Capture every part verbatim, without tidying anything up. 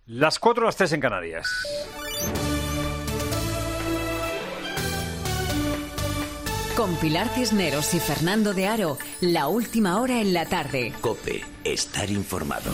Las cuatro, las tres en Canarias. Con Pilar Cisneros y Fernando de Aro, la última hora en la tarde. COPE, estar informado.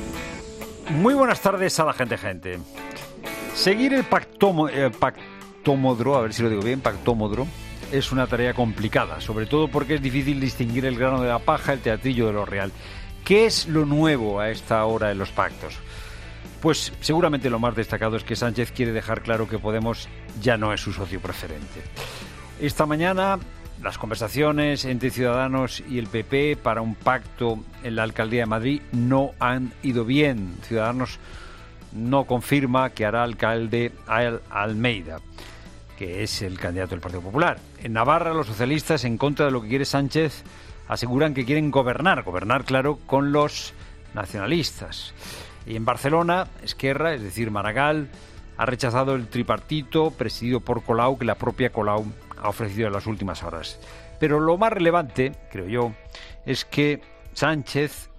Muy buenas tardes a la gente, gente. Seguir el pactomo, eh, pactómodro, a ver si lo digo bien, pactómodro, es una tarea complicada, sobre todo porque es difícil distinguir el grano de la paja, el teatrillo de lo real. ¿Qué es lo nuevo a esta hora en los pactos? Pues seguramente lo más destacado es que Sánchez quiere dejar claro que Podemos ya no es su socio preferente. Esta mañana las conversaciones entre Ciudadanos y el P P para un pacto en la Alcaldía de Madrid no han ido bien. Ciudadanos no confirma que hará alcalde a Almeida, que es el candidato del Partido Popular. En Navarra, los socialistas, en contra de lo que quiere Sánchez, aseguran que quieren gobernar, gobernar, claro, con los nacionalistas. Y en Barcelona, Esquerra, es decir, Maragall, ha rechazado el tripartito presidido por Colau, que la propia Colau ha ofrecido en las últimas horas. Pero lo más relevante, creo yo, es que Sánchez,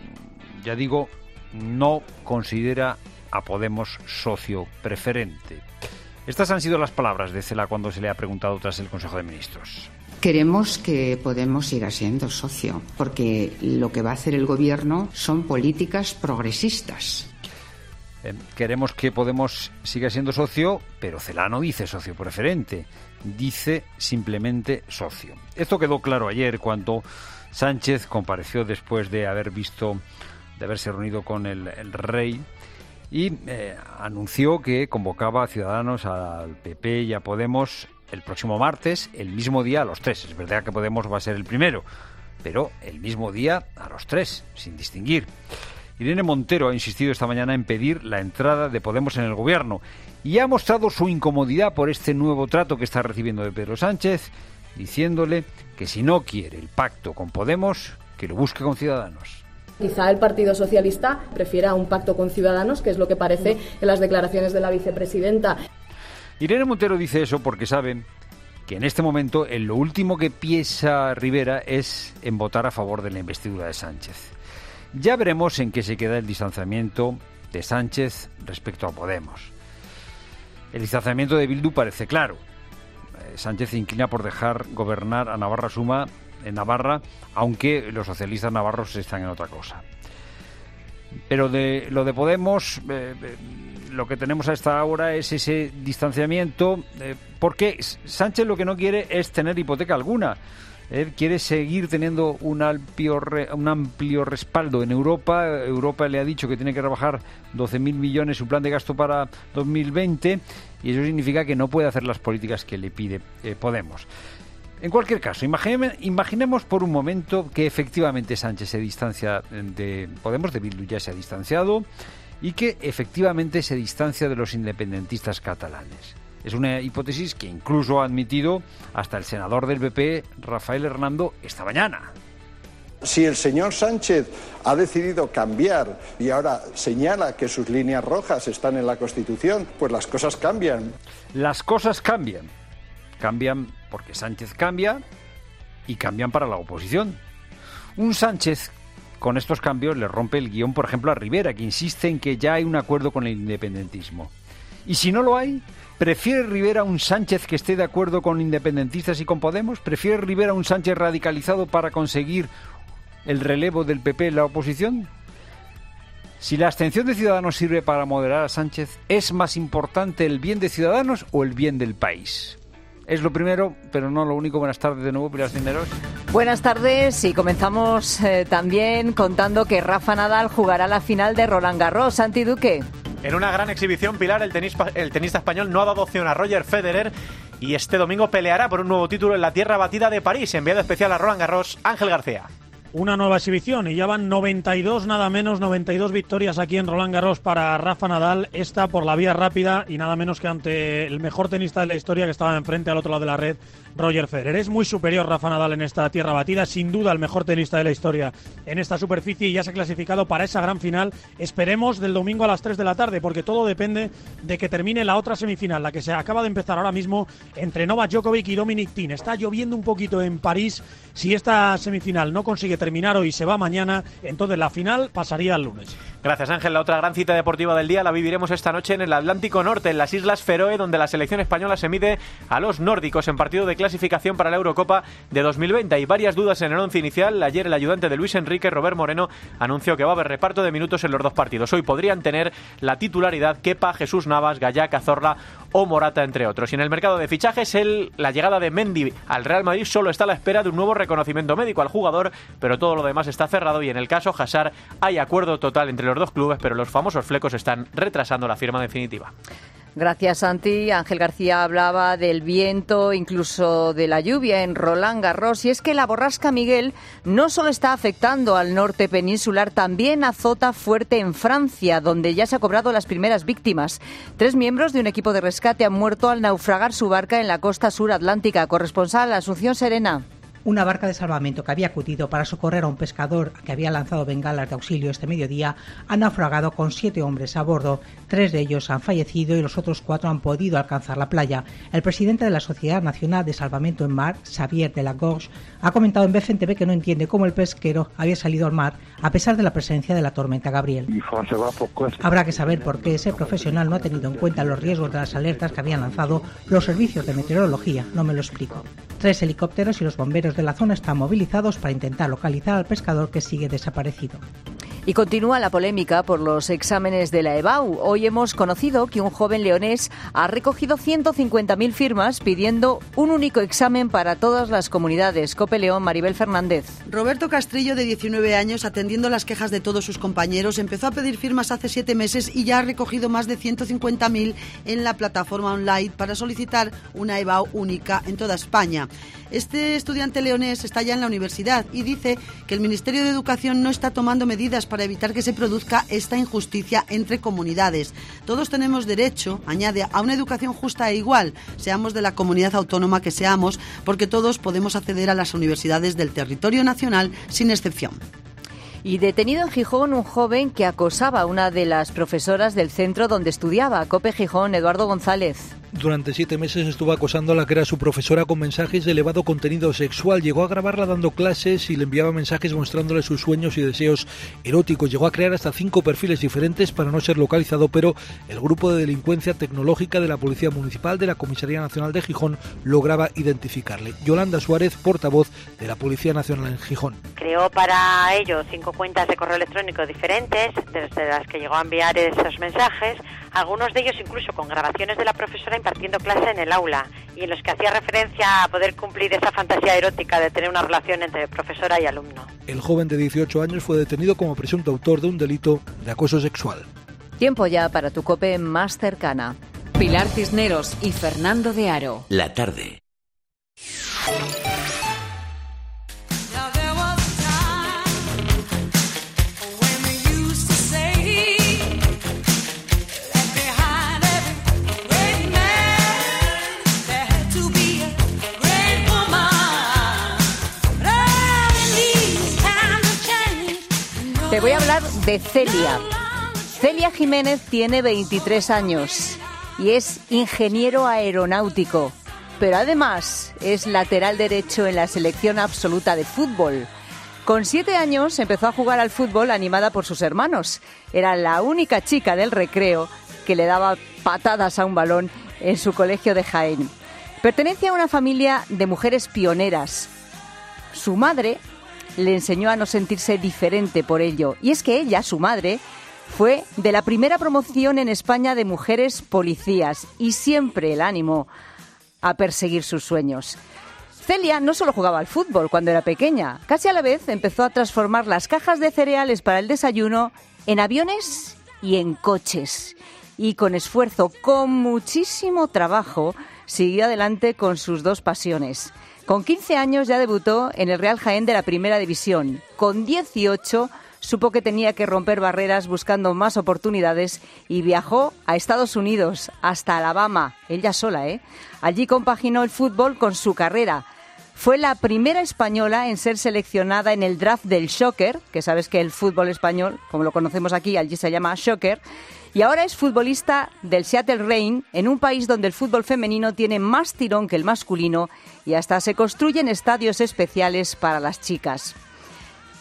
ya digo, no considera a Podemos socio preferente. Estas han sido las palabras de Cela cuando se le ha preguntado tras el Consejo de Ministros. Queremos que Podemos siga siendo socio, porque lo que va a hacer el Gobierno son políticas progresistas. Eh, queremos que Podemos siga siendo socio, pero Cela no dice socio preferente, dice simplemente socio. Esto quedó claro ayer cuando Sánchez compareció después de haber visto, de haberse reunido con el, el rey y eh, anunció que convocaba a Ciudadanos, al P P y a Podemos el próximo martes, el mismo día a los tres. Es verdad que Podemos va a ser el primero, pero el mismo día a los tres, sin distinguir. Irene Montero ha insistido esta mañana en pedir la entrada de Podemos en el Gobierno y ha mostrado su incomodidad por este nuevo trato que está recibiendo de Pedro Sánchez, diciéndole que si no quiere el pacto con Podemos, que lo busque con Ciudadanos. Quizá el Partido Socialista prefiera un pacto con Ciudadanos, que es lo que parece en las declaraciones de la vicepresidenta. Irene Montero dice eso porque sabe que en este momento en lo último que piensa Rivera es en votar a favor de la investidura de Sánchez. Ya veremos en qué se queda el distanciamiento de Sánchez respecto a Podemos. El distanciamiento de Bildu parece claro. Eh, Sánchez se inclina por dejar gobernar a Navarra Suma en Navarra, aunque los socialistas navarros están en otra cosa. Pero de lo de Podemos, eh, eh, lo que tenemos hasta ahora es ese distanciamiento, eh, porque Sánchez lo que no quiere es tener hipoteca alguna. Él quiere seguir teniendo un amplio, un amplio respaldo en Europa. Europa le ha dicho que tiene que rebajar doce mil millones su plan de gasto para dos mil veinte y eso significa que no puede hacer las políticas que le pide eh, Podemos. En cualquier caso, imagine, imaginemos por un momento que efectivamente Sánchez se distancia de Podemos, de Bildu ya se ha distanciado, y que efectivamente se distancia de los independentistas catalanes. Es una hipótesis que incluso ha admitido hasta el senador del P P, Rafael Hernando, esta mañana. Si el señor Sánchez ha decidido cambiar y ahora señala que sus líneas rojas están en la Constitución, pues las cosas cambian. Las cosas cambian. Cambian porque Sánchez cambia y cambian para la oposición. Un Sánchez con estos cambios le rompe el guión, por ejemplo, a Rivera, que insiste en que ya hay un acuerdo con el independentismo. Y si no lo hay, ¿prefiere Rivera un Sánchez que esté de acuerdo con independentistas y con Podemos? ¿Prefiere Rivera un Sánchez radicalizado para conseguir el relevo del P P en la oposición? Si la abstención de Ciudadanos sirve para moderar a Sánchez, ¿es más importante el bien de Ciudadanos o el bien del país? Es lo primero, pero no lo único. Buenas tardes de nuevo, Pilar Cisneros. Buenas tardes y comenzamos eh, también contando que Rafa Nadal jugará la final de Roland Garros. Santi Duque. En una gran exhibición, Pilar, el, tenis, el tenista español no ha dado opción a Roger Federer y este domingo peleará por un nuevo título en la tierra batida de París. Enviado especial a Roland Garros, Ángel García. Una nueva exhibición y ya van noventa y dos, nada menos, noventa y dos victorias aquí en Roland Garros para Rafa Nadal, esta por la vía rápida y nada menos que ante el mejor tenista de la historia que estaba enfrente al otro lado de la red, Roger Federer. Es muy superior Rafa Nadal en esta tierra batida, sin duda el mejor tenista de la historia en esta superficie y ya se ha clasificado para esa gran final, esperemos del domingo a las tres de la tarde, porque todo depende de que termine la otra semifinal, la que se acaba de empezar ahora mismo entre Novak Djokovic y Dominic Thiem. Está lloviendo un poquito en París, si esta semifinal no consigue terminar hoy y se va mañana, entonces la final pasaría al lunes. Gracias, Ángel. La otra gran cita deportiva del día la viviremos esta noche en el Atlántico Norte, en las Islas Feroe, donde la selección española se mide a los nórdicos en partido de clasificación para la Eurocopa de dos mil veinte. Hay varias dudas en el once inicial. Ayer el ayudante de Luis Enrique, Robert Moreno, anunció que va a haber reparto de minutos en los dos partidos. Hoy podrían tener la titularidad Kepa, Jesús Navas, Gallá, Cazorla o Morata, entre otros. Y en el mercado de fichajes, el, la llegada de Mendy al Real Madrid solo está a la espera de un nuevo reconocimiento médico al jugador, pero todo lo demás está cerrado y en el caso Hazard hay acuerdo total entre los dos clubes, pero los famosos flecos están retrasando la firma definitiva. Gracias, Santi. Ángel García hablaba del viento, incluso de la lluvia en Roland Garros. Y es que la borrasca Miguel no solo está afectando al norte peninsular, también azota fuerte en Francia, donde ya se ha cobrado las primeras víctimas. Tres miembros de un equipo de rescate han muerto al naufragar su barca en la costa sur atlántica. Corresponsal Asunción Serena. Una barca de salvamento que había acudido para socorrer a un pescador que había lanzado bengalas de auxilio este mediodía ha naufragado con siete hombres a bordo. Tres de ellos han fallecido y los otros cuatro han podido alcanzar la playa. El presidente de la Sociedad Nacional de Salvamento en Mar, Xavier de la Gorge, ha comentado en B F N T V que no entiende cómo el pesquero había salido al mar a pesar de la presencia de la tormenta Gabriel. Habrá que saber por qué ese profesional no ha tenido en cuenta los riesgos de las alertas que habían lanzado los servicios de meteorología. No me lo explico. Tres helicópteros y los bomberos de la zona están movilizados para intentar localizar al pescador que sigue desaparecido. Y continúa la polémica por los exámenes de la E B A U. Hoy hemos conocido que un joven leonés ha recogido ciento cincuenta mil firmas pidiendo un único examen para todas las comunidades. COPE León, Maribel Fernández. Roberto Castrillo, de diecinueve años, atendiendo las quejas de todos sus compañeros, empezó a pedir firmas hace siete meses y ya ha recogido más de ciento cincuenta mil en la plataforma online para solicitar una E B A U única en toda España. Este estudiante leonés está ya en la universidad y dice que el Ministerio de Educación no está tomando medidas para evitar que se produzca esta injusticia entre comunidades. Todos tenemos derecho, añade, a una educación justa e igual, seamos de la comunidad autónoma que seamos, porque todos podemos acceder a las universidades del territorio nacional sin excepción. Y detenido en Gijón un joven que acosaba a una de las profesoras del centro donde estudiaba. COPE Gijón, Eduardo González. Durante siete meses estuvo acosando a la que era su profesora con mensajes de elevado contenido sexual. Llegó a grabarla dando clases y le enviaba mensajes mostrándole sus sueños y deseos eróticos. Llegó a crear hasta cinco perfiles diferentes para no ser localizado, pero el grupo de delincuencia tecnológica de la Policía Municipal de la Comisaría Nacional de Gijón lograba identificarle. Yolanda Suárez, portavoz de la Policía Nacional en Gijón. Creó para ello cinco cuentas de correo electrónico diferentes, desde las que llegó a enviar esos mensajes, algunos de ellos incluso con grabaciones de la profesora impartiendo clase en el aula, y en los que hacía referencia a poder cumplir esa fantasía erótica de tener una relación entre profesora y alumno. El joven de dieciocho años fue detenido como presunto autor de un delito de acoso sexual. Tiempo ya para tu COPE más cercana. Pilar Cisneros y Fernando de Aro. La tarde. Te voy a hablar de Celia. Celia Jiménez tiene veintitrés años y es ingeniero aeronáutico, pero además es lateral derecho en la selección absoluta de fútbol. Con siete años empezó a jugar al fútbol animada por sus hermanos. Era la única chica del recreo que le daba patadas a un balón en su colegio de Jaén. Pertenece a una familia de mujeres pioneras. Su madre le enseñó a no sentirse diferente por ello. Y es que ella, su madre, fue de la primera promoción en España de mujeres policías y siempre la animó a perseguir sus sueños. Celia no solo jugaba al fútbol cuando era pequeña, casi a la vez empezó a transformar las cajas de cereales para el desayuno en aviones y en coches. Y con esfuerzo, con muchísimo trabajo, siguió adelante con sus dos pasiones. Con quince años ya debutó en el Real Jaén de la Primera División. Con dieciocho supo que tenía que romper barreras buscando más oportunidades y viajó a Estados Unidos, hasta Alabama, ella sola, ¿eh? Allí compaginó el fútbol con su carrera. Fue la primera española en ser seleccionada en el draft del Shocker, que sabes que el fútbol español, como lo conocemos aquí, allí se llama Shocker, y ahora es futbolista del Seattle Reign, en un país donde el fútbol femenino tiene más tirón que el masculino y hasta se construyen estadios especiales para las chicas.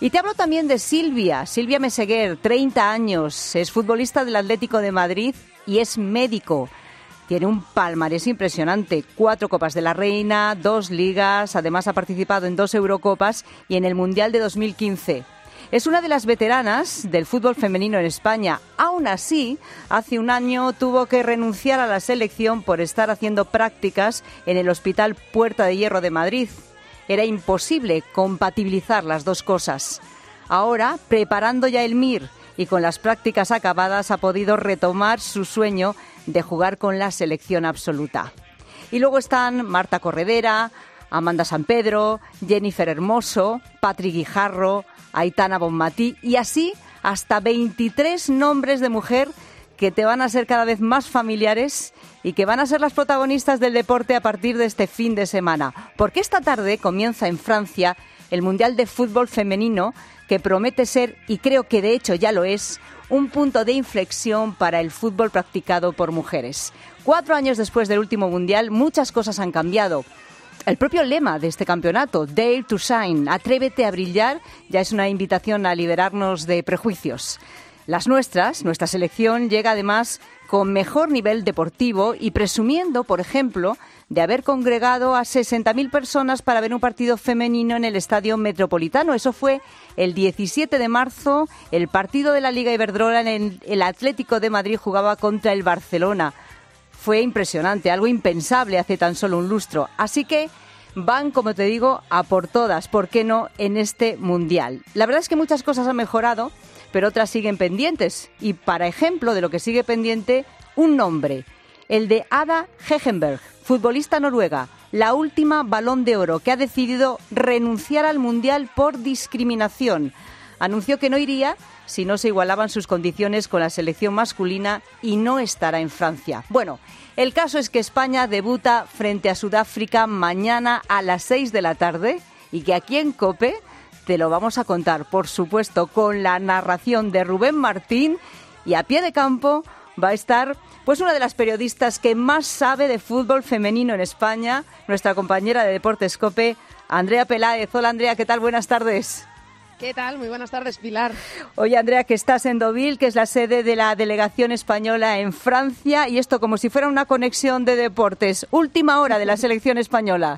Y te hablo también de Silvia, Silvia Meseguer, treinta años, es futbolista del Atlético de Madrid y es médico. Tiene un palmarés impresionante, cuatro Copas de la Reina, dos Ligas, además ha participado en dos Eurocopas y en el Mundial de dos mil quince. Es una de las veteranas del fútbol femenino en España. Aún así, hace un año tuvo que renunciar a la selección por estar haciendo prácticas en el Hospital Puerta de Hierro de Madrid. Era imposible compatibilizar las dos cosas. Ahora, preparando ya el M I R y con las prácticas acabadas, ha podido retomar su sueño de jugar con la selección absoluta. Y luego están Marta Corredera, Amanda Sampedro, Jennifer Hermoso, Patri Guijarro, Aitana Bonmatí y así hasta veintitrés nombres de mujer que te van a ser cada vez más familiares y que van a ser las protagonistas del deporte a partir de este fin de semana. Porque esta tarde comienza en Francia el Mundial de Fútbol Femenino, que promete ser, y creo que de hecho ya lo es, un punto de inflexión para el fútbol practicado por mujeres. Cuatro años después del último Mundial, muchas cosas han cambiado. El propio lema de este campeonato, Dare to Shine, atrévete a brillar, ya es una invitación a liberarnos de prejuicios. Las nuestras, nuestra selección, llega además con mejor nivel deportivo y presumiendo, por ejemplo, de haber congregado a sesenta mil personas para ver un partido femenino en el Estadio Metropolitano. Eso fue el diecisiete de marzo, el partido de la Liga Iberdrola en el, el Atlético de Madrid jugaba contra el Barcelona. Fue impresionante, algo impensable hace tan solo un lustro. Así que van, como te digo, a por todas, ¿por qué no?, en este Mundial. La verdad es que muchas cosas han mejorado, pero otras siguen pendientes. Y para ejemplo de lo que sigue pendiente, un nombre, el de Ada Hegerberg, futbolista noruega, la última Balón de Oro, que ha decidido renunciar al Mundial por discriminación. Anunció que no iría si no se igualaban sus condiciones con la selección masculina y no estará en Francia. Bueno, el caso es que España debuta frente a Sudáfrica mañana a las seis de la tarde y que aquí en COPE te lo vamos a contar, por supuesto, con la narración de Rubén Martín, y a pie de campo va a estar pues una de las periodistas que más sabe de fútbol femenino en España, nuestra compañera de Deportes COPE, Andrea Peláez. Hola Andrea, ¿qué tal? Buenas tardes. ¿Qué tal? Muy buenas tardes, Pilar. Oye, Andrea, que estás en Deauville, que es la sede de la delegación española en Francia, y esto como si fuera una conexión de deportes. Última hora de la selección española.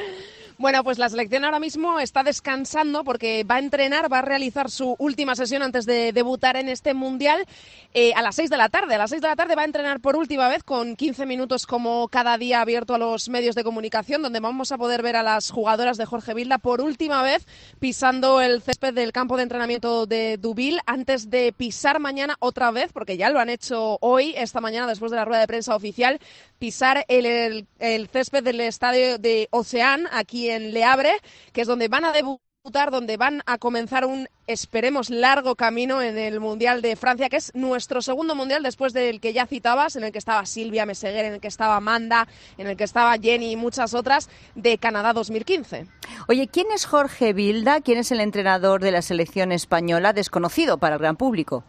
Bueno, pues la selección ahora mismo está descansando porque va a entrenar, va a realizar su última sesión antes de debutar en este Mundial eh, a las seis de la tarde. A las seis de la tarde va a entrenar por última vez con quince minutos como cada día abierto a los medios de comunicación, donde vamos a poder ver a las jugadoras de Jorge Vilda por última vez pisando el césped del campo de entrenamiento de Deauville antes de pisar mañana otra vez, porque ya lo han hecho hoy, esta mañana después de la rueda de prensa oficial, pisar el, el, el césped del estadio de Océan aquí en Le Havre, que es donde van a debutar, donde van a comenzar un, esperemos, largo camino en el Mundial de Francia, que es nuestro segundo Mundial después del que ya citabas, en el que estaba Silvia Meseguer, en el que estaba Amanda, en el que estaba Jenny y muchas otras, de Canadá dos mil quince. Oye, ¿quién es Jorge Vilda? ¿Quién es el entrenador de la selección española? Desconocido para el gran público.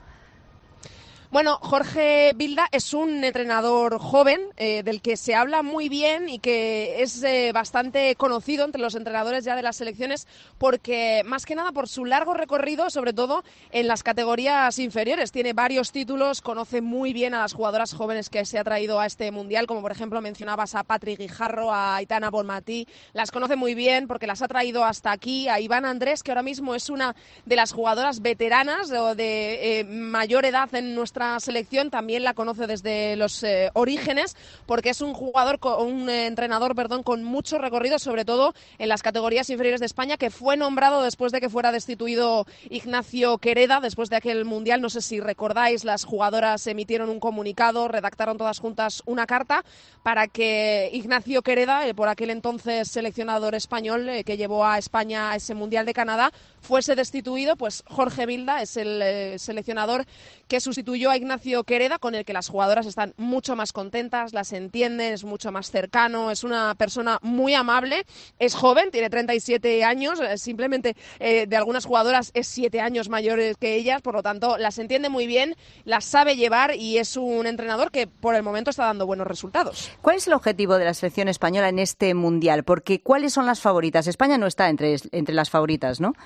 Bueno, Jorge Vilda es un entrenador joven eh, del que se habla muy bien y que es eh, bastante conocido entre los entrenadores ya de las selecciones porque, más que nada, por su largo recorrido, sobre todo en las categorías inferiores. Tiene varios títulos, conoce muy bien a las jugadoras jóvenes que se ha traído a este Mundial, como por ejemplo mencionabas a Patri Guijarro, a Aitana Bonmatí. Las conoce muy bien porque las ha traído hasta aquí, a Iván Andrés, que ahora mismo es una de las jugadoras veteranas o de eh, mayor edad en nuestra selección, también la conoce desde los eh, orígenes porque es un jugador, un eh, entrenador, perdón, con mucho recorrido, sobre todo en las categorías inferiores de España, que fue nombrado después de que fuera destituido Ignacio Quereda, después de aquel Mundial. No sé si recordáis, las jugadoras emitieron un comunicado, redactaron todas juntas una carta para que Ignacio Quereda, eh, por aquel entonces seleccionador español eh, que llevó a España a ese Mundial de Canadá, fuese destituido. Pues Jorge Vilda es el eh, seleccionador que sustituyó a Ignacio Quereda, con el que las jugadoras están mucho más contentas, las entienden, es mucho más cercano, es una persona muy amable, es joven, tiene treinta y siete años, simplemente eh, de algunas jugadoras es siete años mayor que ellas, por lo tanto las entiende muy bien, las sabe llevar y es un entrenador que por el momento está dando buenos resultados. ¿Cuál es el objetivo de la selección española en este Mundial? Porque ¿cuáles son las favoritas? España no está entre, entre las favoritas, ¿no?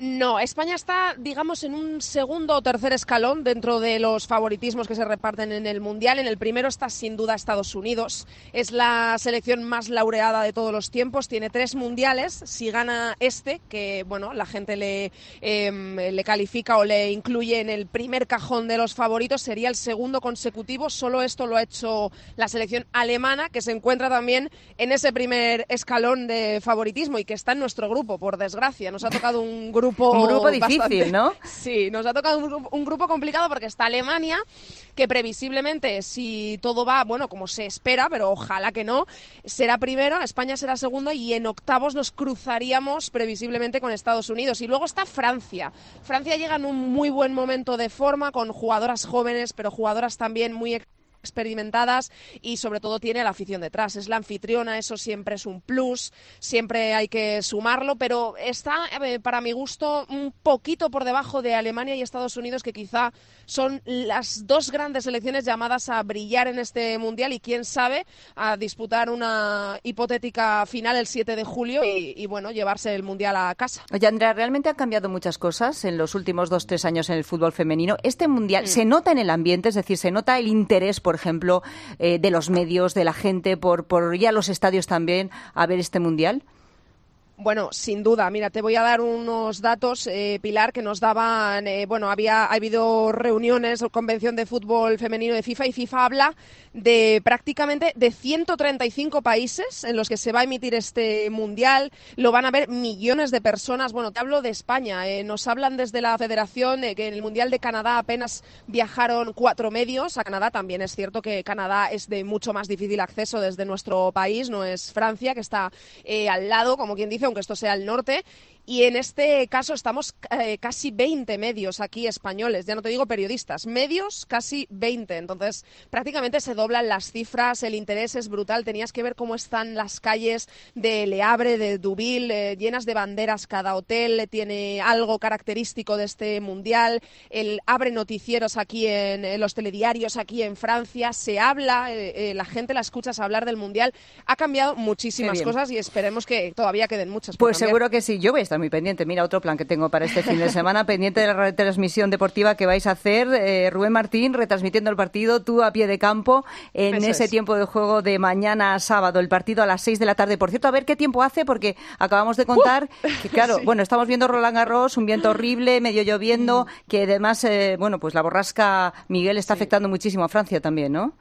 No, España está, digamos, en un segundo o tercer escalón dentro de los favoritismos que se reparten en el Mundial. En el primero está sin duda Estados Unidos. Es la selección más laureada de todos los tiempos. Tiene tres mundiales. Si gana este, que bueno, la gente le, eh, le califica o le incluye en el primer cajón de los favoritos, sería el segundo consecutivo. Solo esto lo ha hecho la selección alemana, que se encuentra también en ese primer escalón de favoritismo y que está en nuestro grupo, por desgracia. Nos ha tocado un grupo Un grupo difícil, bastante, ¿no? Sí, nos ha tocado un grupo, un grupo complicado porque está Alemania, que previsiblemente, si todo va, bueno, como se espera, pero ojalá que no, será primero, España será segundo y en octavos nos cruzaríamos previsiblemente con Estados Unidos. Y luego está Francia. Francia llega en un muy buen momento de forma, con jugadoras jóvenes, pero jugadoras también muy experimentadas y sobre todo tiene la afición detrás. Es la anfitriona, eso siempre es un plus, siempre hay que sumarlo, pero está, eh, para mi gusto, un poquito por debajo de Alemania y Estados Unidos, que quizá son las dos grandes selecciones llamadas a brillar en este Mundial y quién sabe a disputar una hipotética final el siete de julio y, y bueno, llevarse el Mundial a casa. Oye, Andrea, realmente han cambiado muchas cosas en los últimos dos, tres años en el fútbol femenino. Este Mundial, mm. ¿se nota en el ambiente? Es decir, ¿se nota el interés, por ejemplo, eh, de los medios, de la gente, por, por ir a los estadios también a ver este Mundial? Bueno, sin duda. Mira, te voy a dar unos datos, eh, Pilar, que nos daban, eh, bueno, había ha habido reuniones o convención de fútbol femenino de FIFA y FIFA habla de prácticamente de ciento treinta y cinco países en los que se va a emitir este Mundial. Lo van a ver millones de personas. Bueno, te hablo de España. Eh, nos hablan desde la Federación de que en el Mundial de Canadá apenas viajaron cuatro medios. A Canadá también es cierto que Canadá es de mucho más difícil acceso desde nuestro país. No es Francia, que está eh, al lado, como quien dice, aunque esto sea el norte. Y en este caso estamos eh, casi veinte medios aquí españoles, ya no te digo periodistas, medios casi veinte. Entonces prácticamente se doblan las cifras, el interés es brutal. Tenías que ver cómo están las calles de Le Havre, de Deauville, eh, llenas de banderas. Cada hotel tiene algo característico de este Mundial. El abre noticieros aquí en, en los telediarios aquí en Francia. Se habla, eh, eh, la gente la escuchas hablar del Mundial. Ha cambiado muchísimas cosas y esperemos que todavía queden muchas por Pues cambiar. Seguro que sí. Yo voy a estar muy pendiente. Mira, otro plan que tengo para este fin de semana, pendiente de la retransmisión deportiva que vais a hacer. Eh, Rubén Martín retransmitiendo el partido, tú a pie de campo en Eso ese es. tiempo de juego de mañana a sábado, el partido a las seis de la tarde. Por cierto, a ver qué tiempo hace, porque acabamos de contar uh, que, claro, sí. bueno, estamos viendo Roland Garros, un viento horrible, medio lloviendo, mm. que además, eh, bueno, pues la borrasca Miguel está sí. afectando muchísimo a Francia también, ¿no?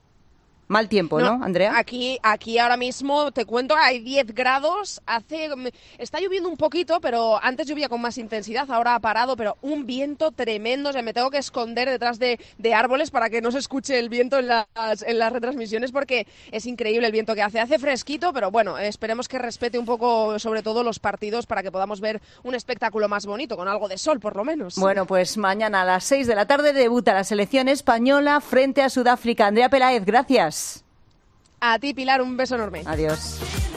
Mal tiempo, ¿no, ¿no Andrea? Aquí, aquí ahora mismo, te cuento, hay diez grados, hace, está lloviendo un poquito, pero antes llovía con más intensidad, ahora ha parado, pero un viento tremendo, o sea, me tengo que esconder detrás de, de árboles para que no se escuche el viento en las, en las retransmisiones, porque es increíble el viento que hace. Hace fresquito, pero bueno, esperemos que respete un poco, sobre todo los partidos, para que podamos ver un espectáculo más bonito, con algo de sol, por lo menos. Bueno, pues mañana a las seis de la tarde debuta la selección española frente a Sudáfrica. Andrea Peláez, gracias. A ti, Pilar, un beso enorme. Adiós.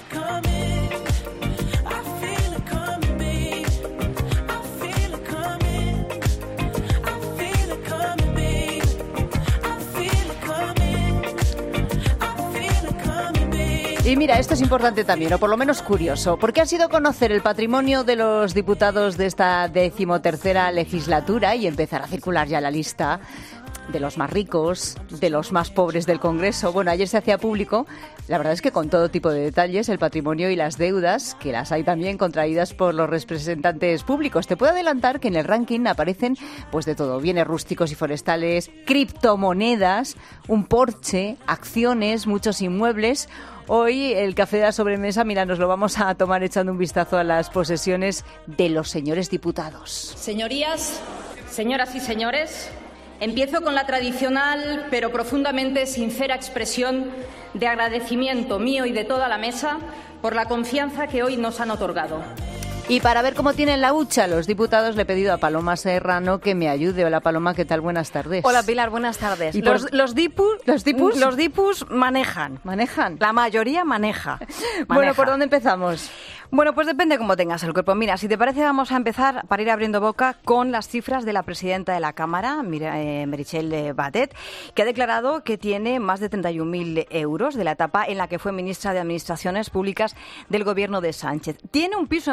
Y mira, esto es importante también, o por lo menos curioso, porque ha sido conocer el patrimonio de los diputados de esta decimotercera legislatura y empezar a circular ya la lista de los más ricos, de los más pobres del Congreso. Bueno, ayer se hacía público, la verdad es que con todo tipo de detalles, el patrimonio y las deudas, que las hay también contraídas por los representantes públicos. Te puedo adelantar que en el ranking aparecen pues de todo, bienes rústicos y forestales, criptomonedas, un Porsche, acciones, muchos inmuebles. Hoy el café de la sobremesa, mira, nos lo vamos a tomar echando un vistazo a las posesiones de los señores diputados. Señorías, señoras y señores, empiezo con la tradicional pero profundamente sincera expresión de agradecimiento mío y de toda la mesa por la confianza que hoy nos han otorgado. Y para ver cómo tienen la hucha los diputados, le he pedido a Paloma Serrano que me ayude. Hola, Paloma, ¿qué tal? Buenas tardes. Hola, Pilar, buenas tardes. ¿Y los, por... los, dipus, ¿Los dipus? Los dipus manejan. ¿Manejan? La mayoría maneja. maneja. Bueno, ¿por dónde empezamos? Bueno, pues depende cómo tengas el cuerpo. Mira, si te parece, vamos a empezar, para ir abriendo boca, con las cifras de la presidenta de la Cámara, Meritxell Batet, que ha declarado que tiene más de treinta y un mil euros de la etapa en la que fue ministra de Administraciones Públicas del gobierno de Sánchez. Tiene un piso en Barcelona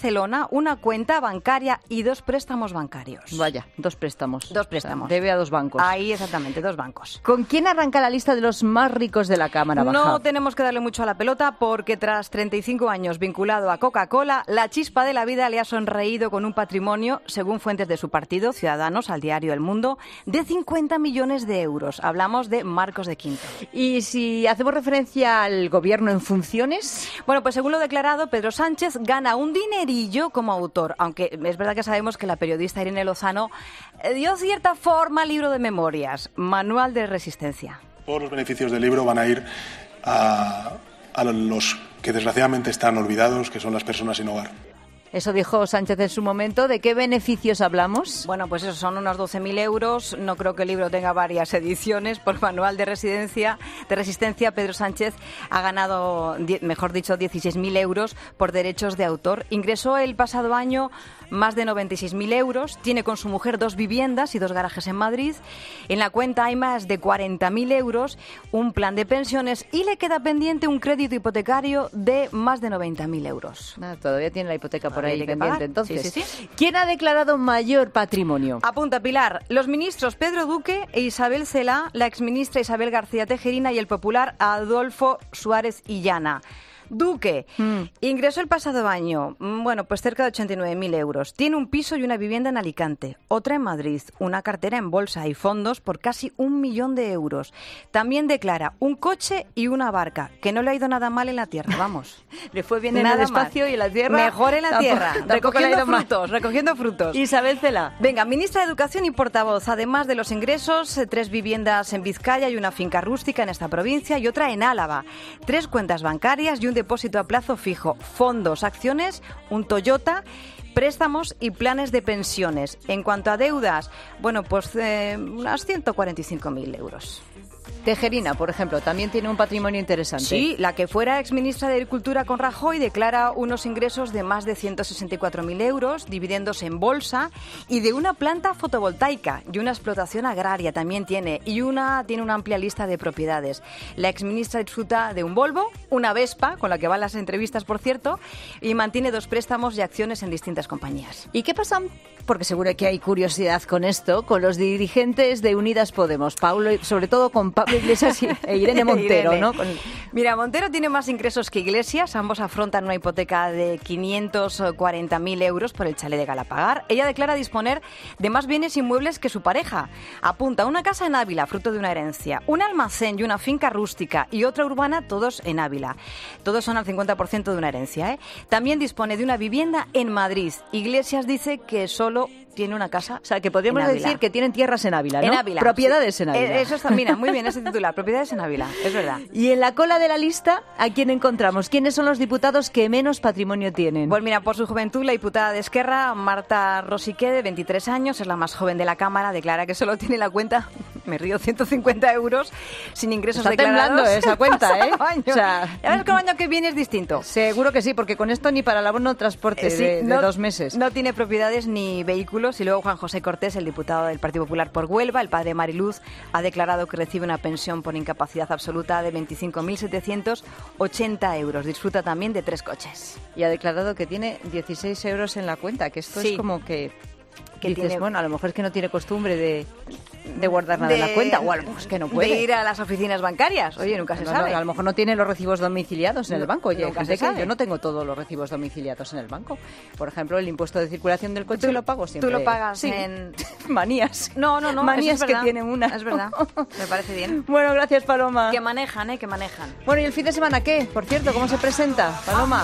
Barcelona, una cuenta bancaria y dos préstamos bancarios. Vaya, dos préstamos. Dos préstamos. O sea, debe a dos bancos. Ahí, exactamente, dos bancos. ¿Con quién arranca la lista de los más ricos de la Cámara Baja? No tenemos que darle mucho a la pelota porque tras treinta y cinco años vinculado a Coca-Cola, la chispa de la vida le ha sonreído con un patrimonio, según fuentes de su partido, Ciudadanos, al diario El Mundo, de cincuenta millones de euros. Hablamos de Marcos de Quinto. ¿Y si hacemos referencia al gobierno en funciones? Bueno, pues según lo declarado, Pedro Sánchez gana un dinerillo como autor, aunque es verdad que sabemos que la periodista Irene Lozano dio cierta forma al libro de memorias, Manual de Resistencia. Todos los beneficios del libro van a ir a, a los que desgraciadamente están olvidados, que son las personas sin hogar. Eso dijo Sánchez en su momento. ¿De qué beneficios hablamos? Bueno, pues eso son unos doce mil euros. No creo que el libro tenga varias ediciones. Por Manual de Residencia, de Resistencia, Pedro Sánchez ha ganado, mejor dicho, dieciséis mil euros por derechos de autor. Ingresó el pasado año más de noventa y seis mil euros. Tiene con su mujer dos viviendas y dos garajes en Madrid. En la cuenta hay más de cuarenta mil euros, un plan de pensiones y le queda pendiente un crédito hipotecario de más de noventa mil euros. Ah, todavía tiene la hipoteca por ahí pendiente, pagar. entonces. Sí, sí, sí. ¿Quién ha declarado mayor patrimonio? Apunta, Pilar. Los ministros Pedro Duque e Isabel Cela, la exministra Isabel García Tejerina y el popular Adolfo Suárez Illana. Duque mm. ingresó el pasado año, bueno, pues cerca de ochenta y nueve mil euros. Tiene un piso y una vivienda en Alicante, otra en Madrid, una cartera en bolsa y fondos por casi un millón de euros. También declara un coche y una barca, que no le ha ido nada mal en la tierra, vamos. Le fue bien en el espacio y en la tierra. Mejor en la tampoco, tierra, tampoco recogiendo frutos, recogiendo frutos. Isabel Cela. Venga, ministra de Educación y portavoz, además de los ingresos, tres viviendas en Vizcaya y una finca rústica en esta provincia y otra en Álava. Tres cuentas bancarias y un depósito a plazo fijo, fondos, acciones, un Toyota, préstamos y planes de pensiones. En cuanto a deudas, bueno, pues eh, unas ciento cuarenta y cinco mil euros. Tejerina, por ejemplo, también tiene un patrimonio interesante. Sí, la que fuera exministra de Agricultura con Rajoy declara unos ingresos de más de ciento sesenta y cuatro mil euros, dividendos en bolsa y de una planta fotovoltaica y una explotación agraria también tiene. Y una tiene una amplia lista de propiedades. La exministra disfruta de un Volvo, una Vespa, con la que van las entrevistas, por cierto, y mantiene dos préstamos y acciones en distintas compañías. ¿Y qué pasa? Porque seguro que hay curiosidad con esto, con los dirigentes de Unidas Podemos, Paulo, sobre todo con Pablo Iglesias e Irene Montero, Irene. ¿no? Con... Mira, Montero tiene más ingresos que Iglesias, ambos afrontan una hipoteca de quinientos cuarenta mil euros por el chalet de Galapagar. Ella declara disponer de más bienes inmuebles que su pareja. Apunta una casa en Ávila, fruto de una herencia, un almacén y una finca rústica y otra urbana, todos en Ávila. Todos son al cincuenta por ciento de una herencia, ¿eh? También dispone de una vivienda en Madrid. Iglesias dice que solo tiene una casa. O sea, que podríamos decir que tienen tierras en Ávila, ¿no? En Ávila. Propiedades sí. en Ávila. Eso está, mira, muy bien ese titular, propiedades en Ávila, es verdad. Y en la cola de la lista, ¿a quién encontramos? ¿Quiénes son los diputados que menos patrimonio tienen? Pues mira, por su juventud, la diputada de Esquerra, Marta Rosique, de veintitrés años, es la más joven de la Cámara, declara que solo tiene la cuenta, me río, ciento cincuenta euros, sin ingresos está declarados. Está temblando esa cuenta, ¿eh? O sea, ya ves que el año que viene es distinto. Seguro que sí, porque con esto ni para el abono transporte eh, sí, de, no, de dos meses. No tiene propiedades ni vehículos. Y luego Juan José Cortés, el diputado del Partido Popular por Huelva, el padre de Mariluz, ha declarado que recibe una pensión por incapacidad absoluta de veinticinco mil setecientos ochenta euros. Disfruta también de tres coches. Y ha declarado que tiene dieciséis euros en la cuenta, que esto sí. es como que... que dices, tiene... bueno, a lo mejor es que no tiene costumbre de, de guardar nada de, en la cuenta, o a lo mejor es que no puede. De ir a las oficinas bancarias, oye, nunca se no, sabe. No, a lo mejor no tiene los recibos domiciliados en no, el banco, oye, nunca gente se que sabe. Yo no tengo todos los recibos domiciliados en el banco. Por ejemplo, el impuesto de circulación del coche tú, lo pago siempre. Tú lo pagas sí. en... Manías. No, no, no, Manías es que tienen una. Es verdad, me parece bien. Bueno, gracias, Paloma. Que manejan, ¿eh? Que manejan. Bueno, ¿y el fin de semana qué? Por cierto, ¿cómo se presenta, Paloma?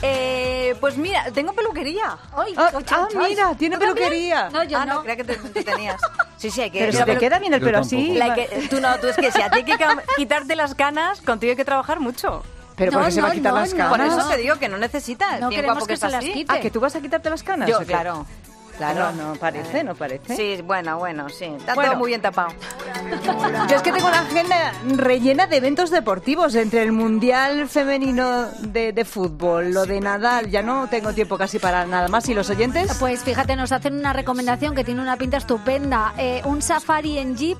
Eh, pues mira, tengo peluquería. Ay, ah, ah, mira, tiene peluquería. No, yo ah, no. no. Creía que te, te tenías. Sí, sí, hay que... Pero si te queda bien el pelo así. La que, tú no, tú es que si a ti hay que quitarte las canas, contigo hay que trabajar mucho. ¿Pero no, por qué no, se va a quitar no, las canas? Por eso te digo que no necesitas. No queremos que, que se las quite. ¿Ah, que tú vas a quitarte las canas? Yo, claro. Claro, no parece, no parece. Sí, bueno, bueno, sí. Está bueno. todo muy bien tapado. Yo es que tengo una agenda rellena de eventos deportivos, entre el Mundial Femenino de, de Fútbol, lo de Nadal, ya no tengo tiempo casi para nada más. ¿Y los oyentes? Pues fíjate, nos hacen una recomendación que tiene una pinta estupenda. Eh, un safari en jeep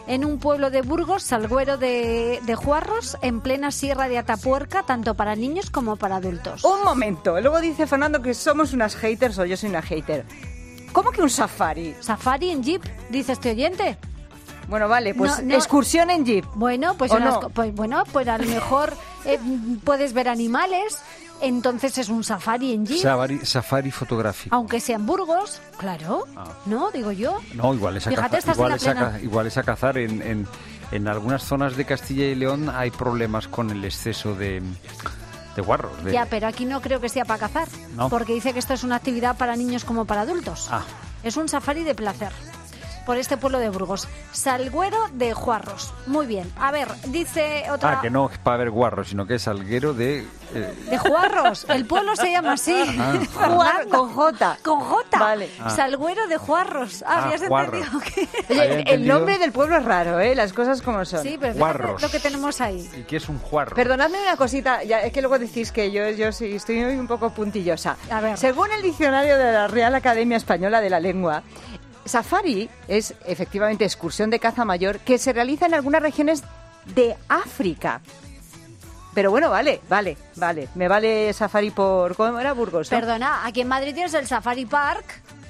en un pueblo de Burgos, Salguero de, de Juarros, en plena sierra de Atapuerca, tanto para niños como para adultos. Un momento, luego dice Fernando que somos unas haters o yo soy una hater. ¿Cómo que un safari? ¿Safari en jeep? Dice este oyente. Bueno, vale, pues No, no. excursión en jeep. Bueno, pues, ¿O en las no? co- pues bueno, pues a lo mejor eh, puedes ver animales, entonces es un safari en jeep. Safari, safari fotográfico. Aunque sea en Burgos, claro, Ah. ¿no? Digo yo. No, igual es a Fíjate, cazar. estás Igual en la es a, plena- ca- igual es a cazar. En, en, en algunas zonas de Castilla y León hay problemas con el exceso de, de guarros. De... Ya, pero aquí no creo que sea para cazar, ¿No? porque dice que esto es una actividad para niños como para adultos. Ah, Es un safari de placer. Por este pueblo de Burgos. Salguero de Juarros. Muy bien. A ver, dice otra... ah, que no es para ver guarros, sino que es salguero de... eh, De Juarros. El pueblo se llama así. Ah. Juar- con J. Con J. Vale. Ah. Salguero de Juarros. Ah, Ah, ¿habías Juarros. entendido que...? Oye, Había el entendido- nombre del pueblo es raro, ¿eh? Las cosas como son. Sí, pero Juarros. fíjate lo que tenemos ahí. ¿Y qué es un juarro? Perdonadme una cosita, ya, es que luego decís que yo, yo sí estoy hoy un poco puntillosa. A ver. Según el diccionario de la Real Academia Española de la Lengua, safari es efectivamente excursión de caza mayor que se realiza en algunas regiones de África. Pero bueno, vale, vale, vale. Me vale safari por... ¿Cómo era? Burgos, ¿no? Perdona, aquí en Madrid tienes el Safari Park,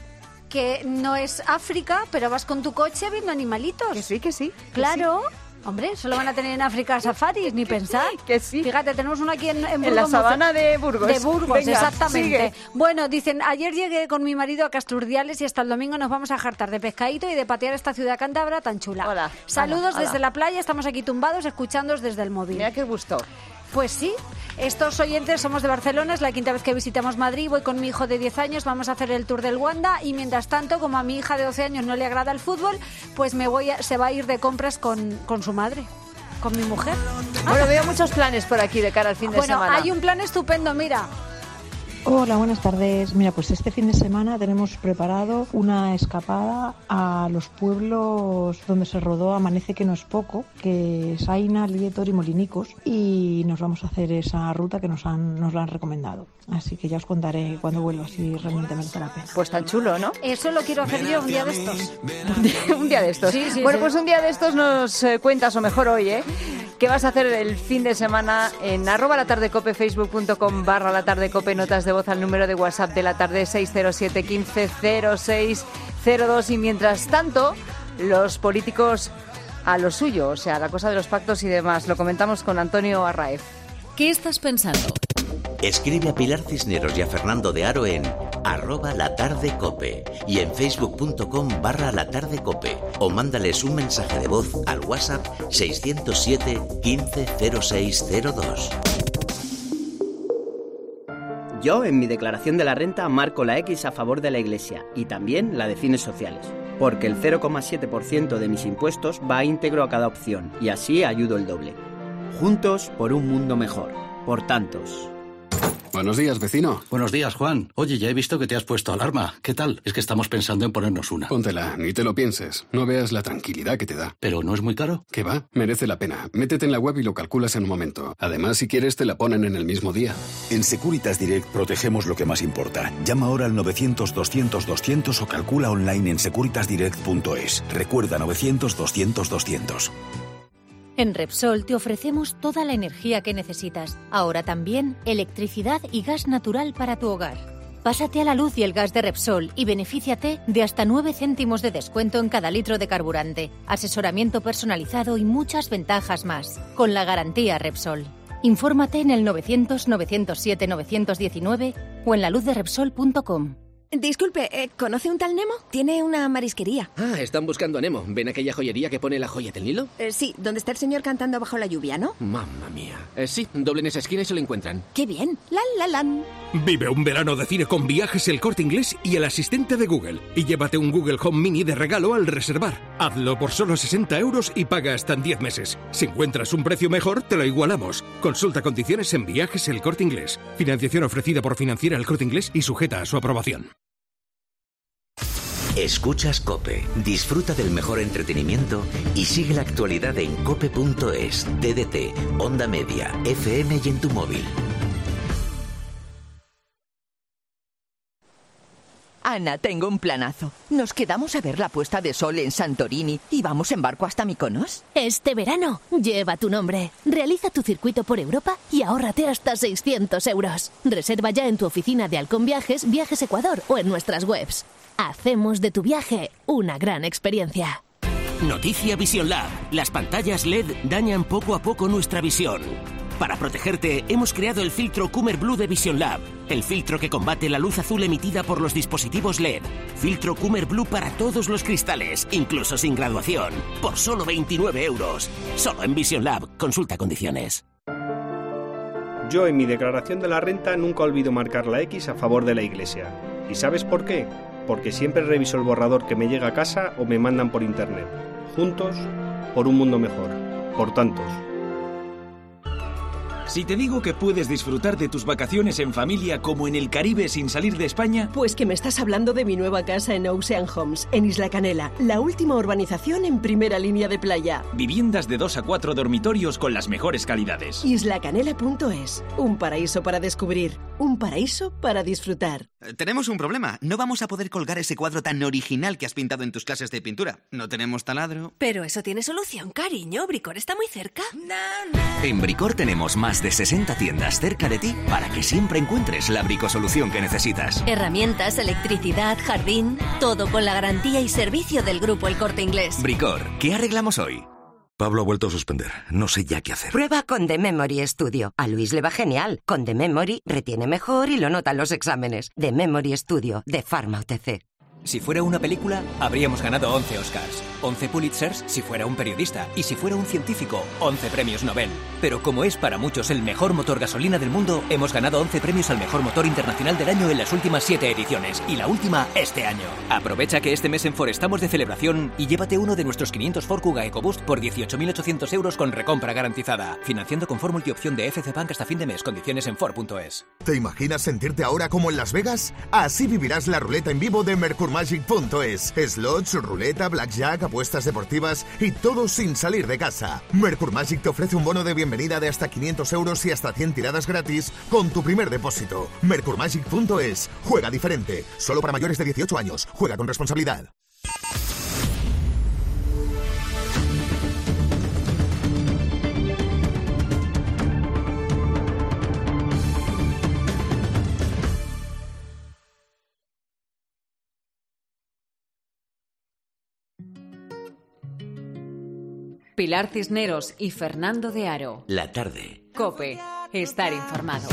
que no es África, pero vas con tu coche viendo animalitos. Que sí, que sí. que Claro. Hombre, solo van a tener en África safaris, ni pensar. Que sí. Fíjate, tenemos uno aquí en, en Burgos. En la muy sabana cer- de Burgos. De Burgos, Venga, exactamente. sigue. Bueno, dicen, ayer llegué con mi marido a Casturdiales y hasta el domingo nos vamos a jartar de pescadito y de patear esta ciudad cántabra tan chula. Hola, Saludos hola, desde hola. la playa, estamos aquí tumbados escuchándoos desde el móvil. Mira qué gusto. Pues sí, estos oyentes somos de Barcelona, es la quinta vez que visitamos Madrid, voy con mi hijo de diez años, vamos a hacer el tour del Wanda y mientras tanto, como a mi hija de doce años no le agrada el fútbol, pues me voy a- se va a ir de compras con, con su madre, con mi mujer. Bueno, veo muchos planes por aquí de cara al fin de Bueno, semana. hay un plan estupendo, mira. Hola, buenas tardes. Mira, pues este fin de semana tenemos preparado una escapada a los pueblos donde se rodó Amanece que no es poco, que es Aina, Lietor y Molinicos, y nos vamos a hacer esa ruta que nos han nos la han recomendado. Así que ya os contaré cuando vuelva si realmente merece la pena. Pues tan chulo, ¿no? Eso lo quiero hacer yo un día de estos. Un día de estos. Sí, sí, bueno, sí. pues un día de estos nos eh, cuentas, o mejor hoy, ¿eh? ¿Qué vas a hacer el fin de semana en arroba la tarde cope, facebook.com barra la tarde cope, notas de voz al número de WhatsApp de la tarde seis cero siete, quince, cero seis cero dos y mientras tanto, los políticos a lo suyo, o sea, la cosa de los pactos y demás. Lo comentamos con Antonio Arraez. ¿Qué estás pensando? Escribe a Pilar Cisneros y a Fernando de Aro en arroba la tarde cope y en facebook.com barra la tarde cope o mándales un mensaje de voz al WhatsApp seiscientos siete, quince, cero seis cero dos. Yo, en mi declaración de la renta, marco la X a favor de la Iglesia y también la de fines sociales, porque el cero coma siete por ciento de mis impuestos va íntegro a cada opción y así ayudo el doble. Juntos por un mundo mejor. Por tantos. Buenos días, vecino. Buenos días, Juan. Oye, ya he visto que te has puesto alarma. ¿Qué tal? Es que estamos pensando en ponernos una. Póntela, ni te lo pienses. No veas la tranquilidad que te da. ¿Pero no es muy caro? ¿Qué va? Merece la pena. Métete en la web y lo calculas en un momento. Además, si quieres, te la ponen en el mismo día. En Securitas Direct protegemos lo que más importa. Llama ahora al novecientos, doscientos, doscientos o calcula online en securitas direct punto es. Recuerda novecientos, doscientos, doscientos. En Repsol te ofrecemos toda la energía que necesitas. Ahora también electricidad y gas natural para tu hogar. Pásate a la luz y el gas de Repsol y benefíciate de hasta nueve céntimos de descuento en cada litro de carburante, asesoramiento personalizado y muchas ventajas más. Con la garantía Repsol. Infórmate en el novecientos, novecientos siete, novecientos diecinueve o en la luz de repsol punto com. Disculpe, eh, ¿conoce un tal Nemo? Tiene una marisquería. Ah, están buscando a Nemo. ¿Ven aquella joyería que pone la joya del Nilo? Eh, sí, donde está el señor cantando bajo la lluvia, ¿no? Mamma mía. Eh, sí, doblen esa esquina y se lo encuentran. ¡Qué bien! ¡La, la, lan! Vive un verano de cine con Viajes El Corte Inglés y el asistente de Google. Y llévate un Google Home Mini de regalo al reservar. Hazlo por solo sesenta euros y paga hasta en diez meses. Si encuentras un precio mejor, te lo igualamos. Consulta condiciones en Viajes El Corte Inglés. Financiación ofrecida por Financiera El Corte Inglés y sujeta a su aprobación. Escuchas COPE, disfruta del mejor entretenimiento y sigue la actualidad en cope punto es, T D T, Onda Media, F M y en tu móvil. Ana, tengo un planazo. Nos quedamos a ver la puesta de sol en Santorini y vamos en barco hasta Mykonos. Este verano, lleva tu nombre. Realiza tu circuito por Europa y ahórrate hasta seiscientos euros. Reserva ya en tu oficina de Halcón Viajes, Viajes Ecuador o en nuestras webs. Hacemos de tu viaje una gran experiencia. Noticia Vision Lab. Las pantallas L E D dañan poco a poco nuestra visión. Para protegerte, hemos creado el filtro Coomer Blue de Vision Lab, el filtro que combate la luz azul emitida por los dispositivos L E D. Filtro Coomer Blue para todos los cristales, incluso sin graduación, por solo veintinueve euros. Solo en Vision Lab. Consulta condiciones. Yo en mi declaración de la renta nunca olvido marcar la X a favor de la Iglesia. ¿Y sabes por qué? Porque siempre reviso el borrador que me llega a casa o me mandan por internet. Juntos, por un mundo mejor. Por tantos. Si te digo que puedes disfrutar de tus vacaciones en familia como en el Caribe sin salir de España... Pues que me estás hablando de mi nueva casa en Ocean Homes, en Isla Canela, la última urbanización en primera línea de playa. Viviendas de dos a cuatro dormitorios con las mejores calidades. isla canela punto es, un paraíso para descubrir, un paraíso para disfrutar. Tenemos un problema, no vamos a poder colgar ese cuadro tan original que has pintado en tus clases de pintura. No tenemos taladro. Pero eso tiene solución, cariño. Bricor está muy cerca. En Bricor tenemos más de sesenta tiendas cerca de ti para que siempre encuentres la bricosolución que necesitas. Herramientas, electricidad, jardín, todo con la garantía y servicio del Grupo El Corte Inglés. Bricor, ¿qué arreglamos hoy? Pablo ha vuelto a suspender. No sé ya qué hacer. Prueba con The Memory Studio. A Luis le va genial. Con The Memory retiene mejor y lo nota en los exámenes. The Memory Studio de Pharma O T C. Si fuera una película, habríamos ganado once Oscars, once Pulitzers si fuera un periodista, y si fuera un científico, once premios Nobel. Pero como es para muchos el mejor motor gasolina del mundo, hemos ganado once premios al mejor motor internacional del año en las últimas siete ediciones, y la última este año. Aprovecha que este mes en Ford estamos de celebración y llévate uno de nuestros quinientos Ford Kuga EcoBoost por dieciocho mil ochocientos euros con recompra garantizada. Financiando con Ford Multiopción de F C Bank hasta fin de mes. Condiciones en Ford punto es. ¿Te imaginas sentirte ahora como en Las Vegas? Así vivirás la ruleta en vivo de Mercur Magic punto es. Slots, ruleta, blackjack, apuestas deportivas y todo sin salir de casa. Mercur Magic te ofrece un bono de bienvenida de hasta quinientos euros y hasta cien tiradas gratis con tu primer depósito. Mercur Magic punto es. Juega diferente. Solo para mayores de dieciocho años. Juega con responsabilidad. Pilar Cisneros y Fernando de Aro. La tarde. COPE. Estar informado.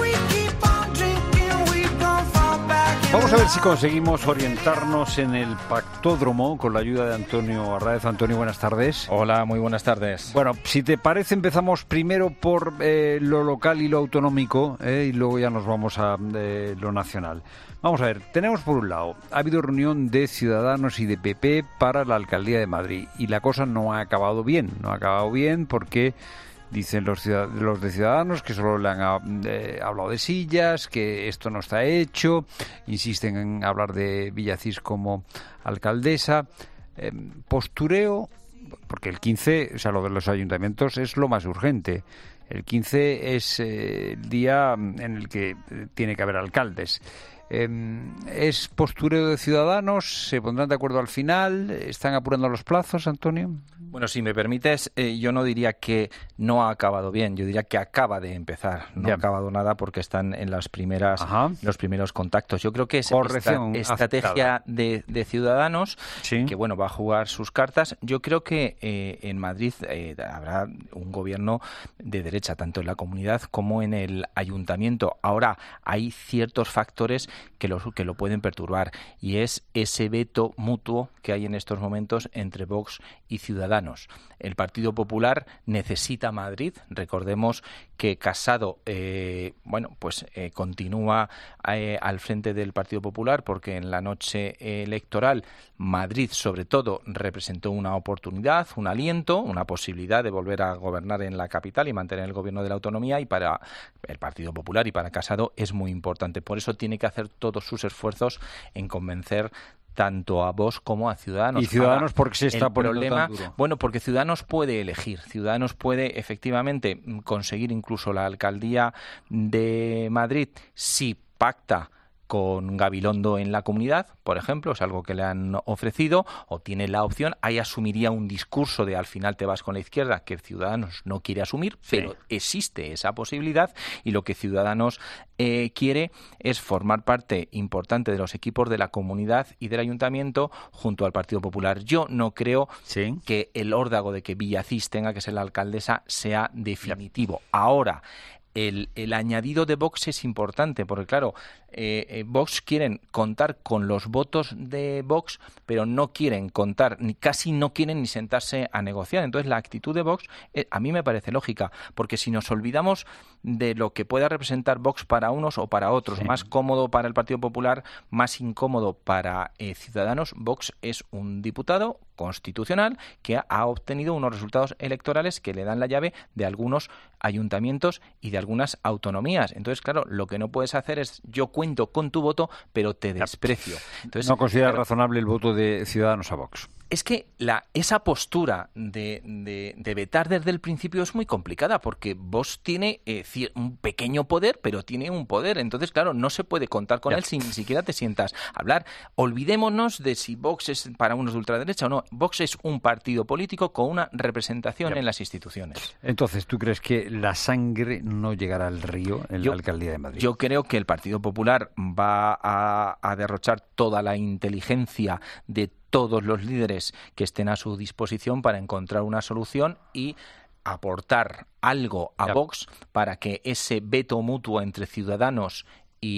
Vamos a ver si conseguimos orientarnos en el pactódromo con la ayuda de Antonio Arráez. Antonio, buenas tardes. Hola, muy buenas tardes. Bueno, si te parece, empezamos primero por eh, lo local y lo autonómico eh, y luego ya nos vamos a eh, lo nacional. Vamos a ver, tenemos por un lado, ha habido reunión de Ciudadanos y de P P para la Alcaldía de Madrid y la cosa no ha acabado bien, no ha acabado bien porque dicen los, ciudad- los de Ciudadanos que solo le han eh, hablado de sillas, que esto no está hecho, insisten en hablar de Villacís como alcaldesa, eh, postureo, porque el quince, o sea, lo de los ayuntamientos es lo más urgente. El quince es eh, el día en el que tiene que haber alcaldes. Eh, ¿Es postureo de Ciudadanos? ¿Se pondrán de acuerdo al final? ¿Están apurando los plazos, Antonio? Bueno, si me permites, eh, yo no diría que no ha acabado bien, yo diría que acaba de empezar. No Ya. ha acabado nada porque están en las primeras, los primeros contactos. Yo creo que es Corrección esta estrategia de, de Ciudadanos, Sí. que bueno, va a jugar sus cartas. Yo creo que eh, en Madrid eh, habrá un gobierno de derecha, tanto en la comunidad como en el ayuntamiento. Ahora, hay ciertos factores que lo, que lo pueden perturbar y es ese veto mutuo que hay en estos momentos entre Vox y Ciudadanos. El Partido Popular necesita Madrid. Recordemos que Casado eh, bueno, pues eh, continúa eh, al frente del Partido Popular porque en la noche electoral Madrid, sobre todo, representó una oportunidad, un aliento, una posibilidad de volver a gobernar en la capital y mantener el gobierno de la autonomía, y para el Partido Popular y para Casado es muy importante. Por eso tiene que hacer todos sus esfuerzos en convencer tanto a Vox como a Ciudadanos. ¿Y Ciudadanos Ahora, por qué se está el poniendo problema, tan duro? Bueno, porque Ciudadanos puede elegir. Ciudadanos puede efectivamente conseguir incluso la alcaldía de Madrid si pacta con Gabilondo en la Comunidad, por ejemplo, es algo que le han ofrecido, o tiene la opción, ahí asumiría un discurso de al final te vas con la izquierda, que Ciudadanos no quiere asumir, sí. pero existe esa posibilidad, y lo que Ciudadanos eh, quiere es formar parte importante de los equipos de la Comunidad y del Ayuntamiento junto al Partido Popular. Yo no creo sí. que el órdago de que Villacís tenga que ser la alcaldesa sea definitivo. Sí. Ahora, El, el añadido de Vox es importante, porque claro, eh, eh, Vox quieren contar con los votos de Vox, pero no quieren contar, ni casi no quieren ni sentarse a negociar. Entonces la actitud de Vox eh, a mí me parece lógica, porque si nos olvidamos de lo que pueda representar Vox para unos o para otros, sí. más cómodo para el Partido Popular, más incómodo para eh, Ciudadanos, Vox es un diputado constitucional que ha, ha obtenido unos resultados electorales que le dan la llave de algunos ayuntamientos y de algunas autonomías. Entonces, claro, lo que no puedes hacer es yo cuento con tu voto, pero te desprecio. Entonces, ¿no consideras claro, razonable el voto de Ciudadanos a Vox? Es que la, esa postura de, de, de vetar desde el principio es muy complicada, porque Vox tiene eh, un pequeño poder, pero tiene un poder. Entonces, claro, no se puede contar con ya. él si ni siquiera te sientas a hablar. Olvidémonos de si Vox es para unos de ultraderecha o no. Vox es un partido político con una representación ya. en las instituciones. Entonces, ¿tú crees que la sangre no llegará al río en yo, la Alcaldía de Madrid? Yo creo que el Partido Popular va a, a derrochar toda la inteligencia de todos los líderes que estén a su disposición para encontrar una solución y aportar algo a ya. Vox para que ese veto mutuo entre Ciudadanos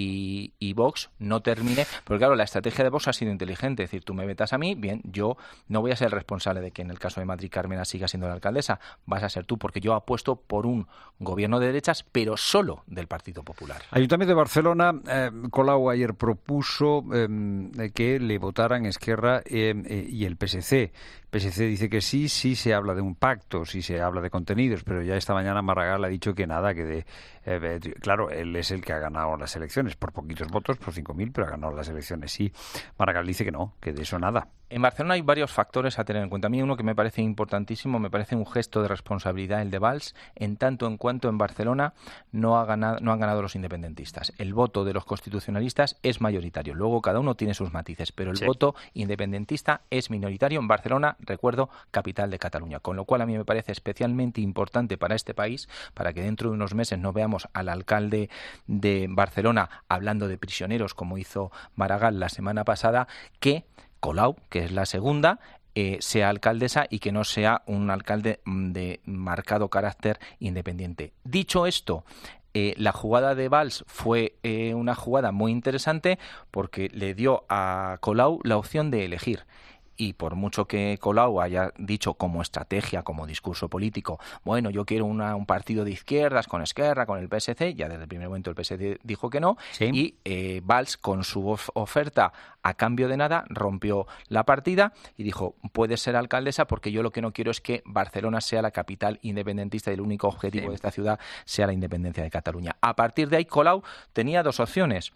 Y, y Vox no termine, porque claro, la estrategia de Vox ha sido inteligente, es decir, tú me vetas a mí, bien, yo no voy a ser el responsable de que en el caso de Madrid Carmena siga siendo la alcaldesa, vas a ser tú, porque yo apuesto por un gobierno de derechas, pero solo del Partido Popular. Ayuntamiento de Barcelona, eh, Colau ayer propuso eh, que le votaran Esquerra eh, eh, y el P S C. P S C dice que sí, sí se habla de un pacto, sí se habla de contenidos, pero ya esta mañana Maragall ha dicho que nada, que de, eh, claro, él es el que ha ganado las elecciones, por poquitos votos, por cinco mil, pero ha ganado las elecciones, sí. Maragall dice que no, que de eso nada. En Barcelona hay varios factores a tener en cuenta. A mí uno que me parece importantísimo, me parece un gesto de responsabilidad el de Valls, en tanto en cuanto en Barcelona no, ha ganado, no han ganado los independentistas. El voto de los constitucionalistas es mayoritario. Luego cada uno tiene sus matices, pero el sí. voto independentista es minoritario en Barcelona, recuerdo, capital de Cataluña. Con lo cual a mí me parece especialmente importante para este país, para que dentro de unos meses no veamos al alcalde de Barcelona hablando de prisioneros como hizo Maragall la semana pasada, que Colau, que es la segunda, eh, sea alcaldesa y que no sea un alcalde de marcado carácter independiente. Dicho esto, eh, la jugada de Valls fue eh, una jugada muy interesante porque le dio a Colau la opción de elegir. Y por mucho que Colau haya dicho como estrategia, como discurso político, bueno, yo quiero una, un partido de izquierdas con Esquerra, con el P S C, ya desde el primer momento el P S C dijo que no, sí. y eh, Valls con su of- oferta a cambio de nada rompió la partida y dijo, puedes ser alcaldesa porque yo lo que no quiero es que Barcelona sea la capital independentista y el único objetivo sí. de esta ciudad sea la independencia de Cataluña. A partir de ahí Colau tenía dos opciones.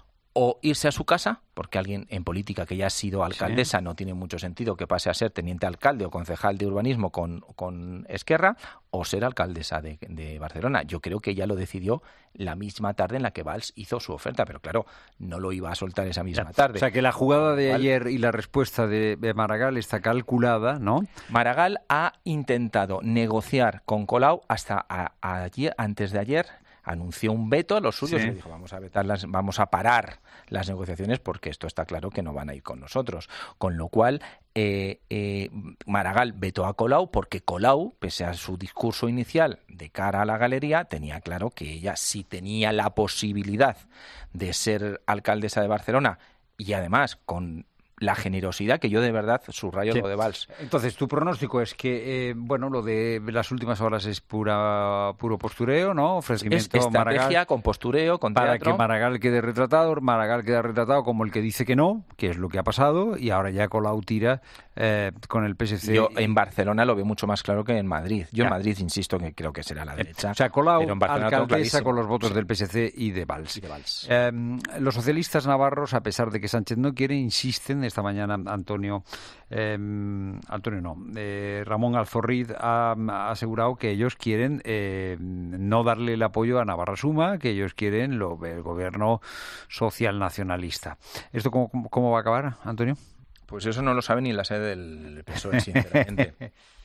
O irse a su casa, porque alguien en política que ya ha sido alcaldesa sí. no tiene mucho sentido que pase a ser teniente alcalde o concejal de urbanismo con, con Esquerra, o ser alcaldesa de, de Barcelona. Yo creo que ella lo decidió la misma tarde en la que Valls hizo su oferta, pero claro, no lo iba a soltar esa misma ya. tarde. O sea, que la jugada de ayer y la respuesta de, de Maragall está calculada, ¿no? Maragall ha intentado negociar con Colau hasta a, a ayer, antes de ayer, anunció un veto a los suyos sí. y dijo, vamos a vetarlas, vamos a parar las negociaciones porque esto está claro que no van a ir con nosotros. Con lo cual, eh, eh, Maragall vetó a Colau porque Colau, pese a su discurso inicial de cara a la galería, tenía claro que ella sí tenía la posibilidad de ser alcaldesa de Barcelona y además con la generosidad que yo de verdad subrayo sí. lo de Valls. Entonces, tu pronóstico es que, eh, bueno, lo de las últimas horas es pura puro postureo, ¿no? Ofrecimiento es estrategia Maragall, con postureo, con para teatro. que Maragall quede retratado. Maragall queda retratado como el que dice que no, que es lo que ha pasado, y ahora ya Colau tira eh, con el P S C. Yo en Barcelona lo veo mucho más claro que en Madrid. Yo ya. en Madrid insisto que creo que será la derecha. O sea, Colau, pero en Barcelona alcaldesa con los votos sí. del P S C y de Valls. Y de Valls. Eh, los socialistas navarros, a pesar de que Sánchez no quiere, insisten, esta mañana Antonio, eh, Antonio no, eh, Ramón Alzorriz ha, ha asegurado que ellos quieren eh, no darle el apoyo a Navarra Suma, que ellos quieren lo, el gobierno social nacionalista. ¿Esto cómo, cómo va a acabar, Antonio? Pues eso no lo sabe ni la sede del P S O E, sinceramente.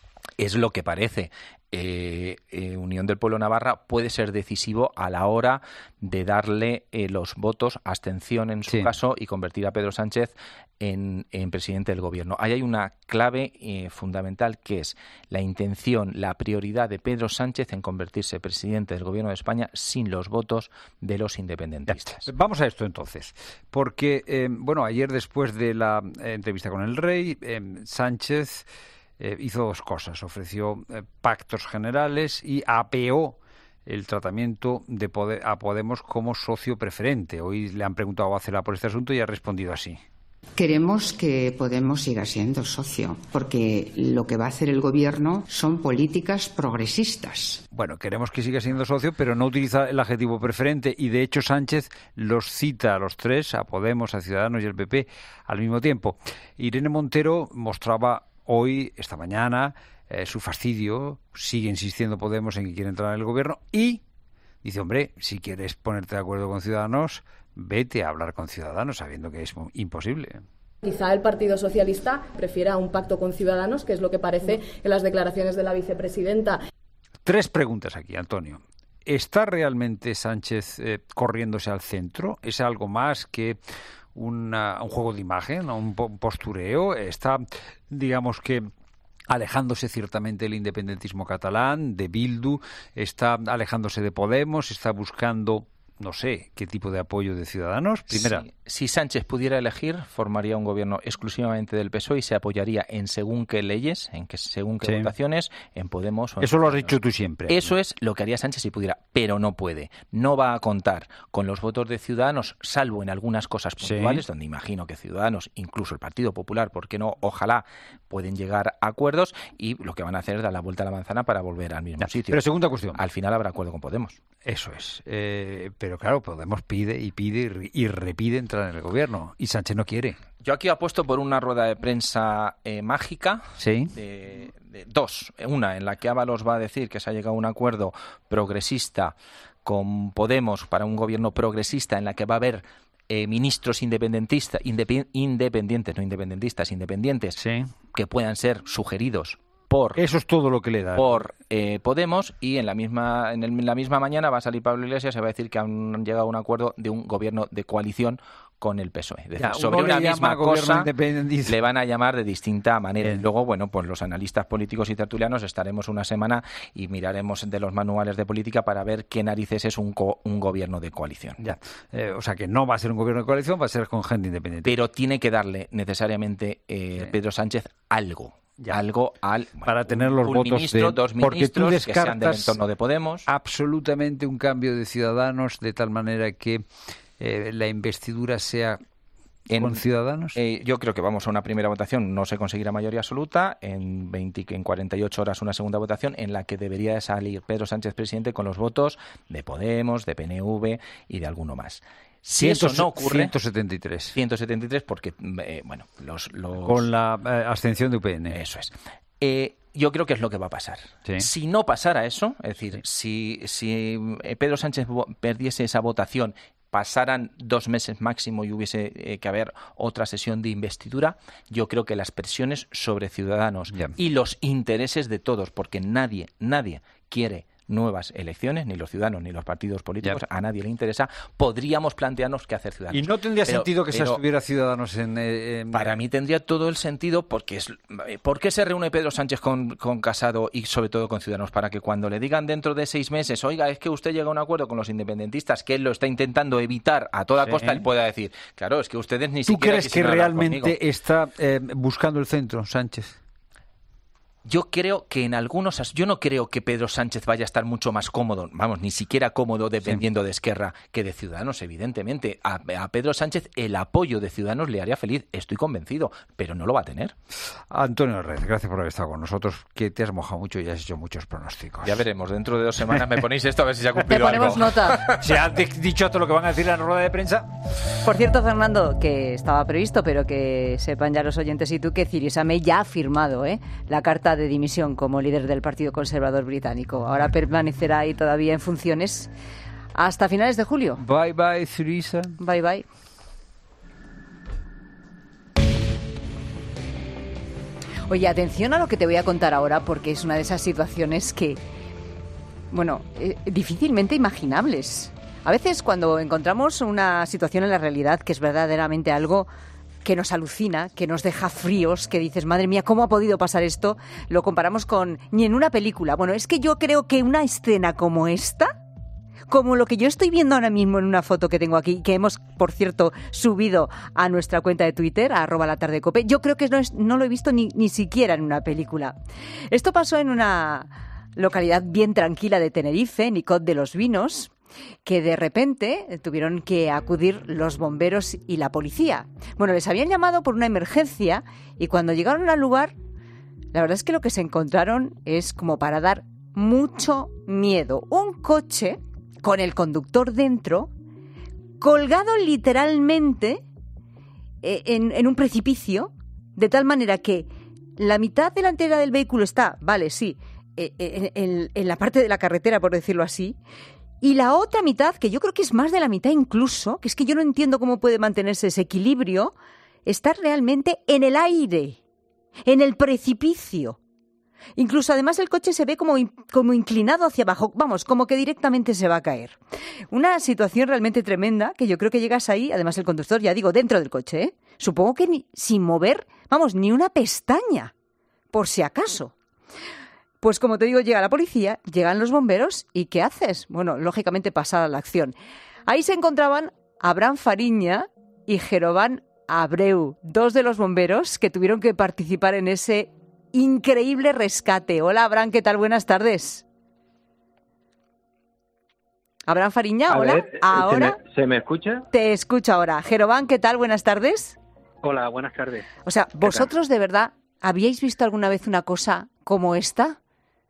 Es lo que parece. Eh, eh, Unión del Pueblo Navarra puede ser decisivo a la hora de darle eh, los votos, abstención en su sí. caso, y convertir a Pedro Sánchez en, en presidente del gobierno. Ahí hay una clave eh, fundamental, que es la intención, la prioridad de Pedro Sánchez en convertirse presidente del gobierno de España sin los votos de los independentistas. Ya. Vamos a esto entonces, porque eh, bueno, ayer después de la eh, entrevista con el rey, eh, Sánchez Eh, hizo dos cosas. Ofreció eh, pactos generales y apeó el tratamiento de Pode- a Podemos como socio preferente. Hoy le han preguntado a Cela por este asunto y ha respondido así. Queremos que Podemos siga siendo socio, porque lo que va a hacer el gobierno son políticas progresistas. Bueno, queremos que siga siendo socio, pero no utiliza el adjetivo preferente, y de hecho Sánchez los cita a los tres, a Podemos, a Ciudadanos y al P P, al mismo tiempo. Irene Montero mostraba hoy, esta mañana, eh, su fastidio. Sigue insistiendo Podemos en que quiere entrar en el gobierno y dice, hombre, si quieres ponerte de acuerdo con Ciudadanos, vete a hablar con Ciudadanos, sabiendo que es imposible. Quizá el Partido Socialista prefiera un pacto con Ciudadanos, que es lo que parece en las declaraciones de la vicepresidenta. Tres preguntas aquí, Antonio. ¿Está realmente Sánchez eh, corriéndose al centro? ¿Es algo más que Una, un juego de imagen, un postureo? Está, digamos que, alejándose ciertamente del independentismo catalán, de Bildu, está alejándose de Podemos, está buscando, no sé, qué tipo de apoyo de Ciudadanos. Primera. Si, si Sánchez pudiera elegir, formaría un gobierno exclusivamente del P S O E y se apoyaría en según qué leyes, en que según qué sí. votaciones, en Podemos o en Eso lo has dicho tú siempre. Eso es lo que haría Sánchez si pudiera, pero no puede. No va a contar con los votos de Ciudadanos, salvo en algunas cosas puntuales, sí. donde imagino que Ciudadanos, incluso el Partido Popular, ¿por qué no? Ojalá pueden llegar a acuerdos, y lo que van a hacer es dar la vuelta a la manzana para volver al mismo ya. sitio. Pero segunda cuestión. Al final habrá acuerdo con Podemos. Eso es. Eh, pero claro, Podemos pide y pide y repide entrar en el gobierno, y Sánchez no quiere. Yo aquí apuesto por una rueda de prensa eh, mágica. Sí. De, de dos. Una en la que Ábalos va a decir que se ha llegado a un acuerdo progresista con Podemos para un gobierno progresista, en la que va a haber eh, ministros independentistas, independ, independientes, no independentistas, independientes, sí. que puedan ser sugeridos por eso es todo lo que le da por eh, Podemos, y en la misma en, el, en la misma mañana va a salir Pablo Iglesias y va a decir que han llegado a un acuerdo de un gobierno de coalición con el P S O E. Es decir, ya, sobre una misma cosa le van a llamar de distinta manera. Bien. Y luego, bueno, pues los analistas políticos y tertulianos estaremos una semana y miraremos de los manuales de política para ver qué narices es un, co- un gobierno de coalición. Ya, eh, o sea que no va a ser un gobierno de coalición, va a ser con gente independiente. Pero tiene que darle necesariamente eh, sí. Pedro Sánchez algo. Ya. Algo al bueno, para tener los un votos ministro, de dos porque ministros tú descartas que sean del entorno de Podemos. Absolutamente un cambio de Ciudadanos de tal manera que eh, la investidura sea en, con Ciudadanos. Eh, yo creo que vamos a una primera votación, no se conseguirá mayoría absoluta, en veinte, en cuarenta y ocho horas una segunda votación en la que debería salir Pedro Sánchez presidente con los votos de Podemos, de P N V y de alguno más. Si eso no ocurre, ciento setenta y tres. ciento setenta y tres porque, eh, bueno, los, los... Con la eh, abstención de U P N. Eso es. Eh, yo creo que es lo que va a pasar. Sí. Si no pasara eso, es decir, sí. si, si Pedro Sánchez perdiese esa votación, pasaran dos meses máximo y hubiese eh, que haber otra sesión de investidura, yo creo que las presiones sobre Ciudadanos yeah. y los intereses de todos, porque nadie, nadie quiere nuevas elecciones, ni los ciudadanos ni los partidos políticos, ya. a nadie le interesa, podríamos plantearnos qué hacer Ciudadanos. Y no tendría pero, sentido que pero, se estuviera Ciudadanos en, en... Para mí tendría todo el sentido, porque es ¿por qué se reúne Pedro Sánchez con, con Casado y sobre todo con Ciudadanos? Para que cuando le digan dentro de seis meses, oiga, es que usted llega a un acuerdo con los independentistas, que él lo está intentando evitar a toda sí. costa, él pueda decir, claro, es que ustedes ni ¿Tú siquiera crees que realmente está eh, buscando el centro, Sánchez? Yo creo que en algunos... As- yo no creo que Pedro Sánchez vaya a estar mucho más cómodo, vamos, ni siquiera cómodo dependiendo sí. de Esquerra que de Ciudadanos, evidentemente. A, a Pedro Sánchez el apoyo de Ciudadanos le haría feliz, estoy convencido, pero no lo va a tener. Antonio Red, gracias por haber estado con nosotros, que te has mojado mucho y has hecho muchos pronósticos. Ya veremos, dentro de dos semanas me ponéis esto a ver si se ha cumplido algo. Te ponemos algo. nota. ¿Se ha dicho todo lo que van a decir en la rueda de prensa? Por cierto, Fernando, que estaba previsto, pero que sepan ya los oyentes y tú que Theresa May ya ha firmado ¿eh? la carta de dimisión como líder del Partido Conservador británico. Ahora permanecerá ahí todavía en funciones hasta finales de julio. Bye bye, Theresa. Bye bye. Oye, atención a lo que te voy a contar ahora, porque es una de esas situaciones que, bueno, eh, difícilmente imaginables. A veces cuando encontramos una situación en la realidad que es verdaderamente algo que nos alucina, que nos deja fríos, que dices, madre mía, ¿cómo ha podido pasar esto? Lo comparamos con ni en una película. Bueno, es que yo creo que una escena como esta, como lo que yo estoy viendo ahora mismo en una foto que tengo aquí, que hemos, por cierto, subido a nuestra cuenta de Twitter, a arroba la tarde cope, yo creo que no, es, no lo he visto ni, ni siquiera en una película. Esto pasó en una localidad bien tranquila de Tenerife, Nicot de los Vinos, que de repente tuvieron que acudir los bomberos y la policía. Bueno, les habían llamado por una emergencia y cuando llegaron al lugar, la verdad es que lo que se encontraron es como para dar mucho miedo. Un coche con el conductor dentro, colgado literalmente en, en un precipicio, de tal manera que la mitad delantera del vehículo está, vale, sí, en, en, en la parte de la carretera, por decirlo así, y la otra mitad, que yo creo que es más de la mitad incluso, que es que yo no entiendo cómo puede mantenerse ese equilibrio, está realmente en el aire, en el precipicio. Incluso además el coche se ve como, como inclinado hacia abajo, vamos, como que directamente se va a caer. Una situación realmente tremenda que yo creo que llegas ahí, además el conductor, ya digo, dentro del coche, ¿eh? Supongo que ni, sin mover, vamos, ni una pestaña, por si acaso. Pues como te digo, llega la policía, llegan los bomberos y ¿qué haces? Bueno, lógicamente pasada la acción. Ahí se encontraban Abraham Fariña y Jerovan Abreu, dos de los bomberos que tuvieron que participar en ese increíble rescate. Hola, Abraham, ¿qué tal? Buenas tardes. Abraham Fariña, A hola. ver, Ahora ¿se me, ¿se me escucha? te escucho ahora. Jerovan, ¿qué tal? Buenas tardes. Hola, buenas tardes. O sea, ¿vosotros de verdad habíais visto alguna vez una cosa como esta?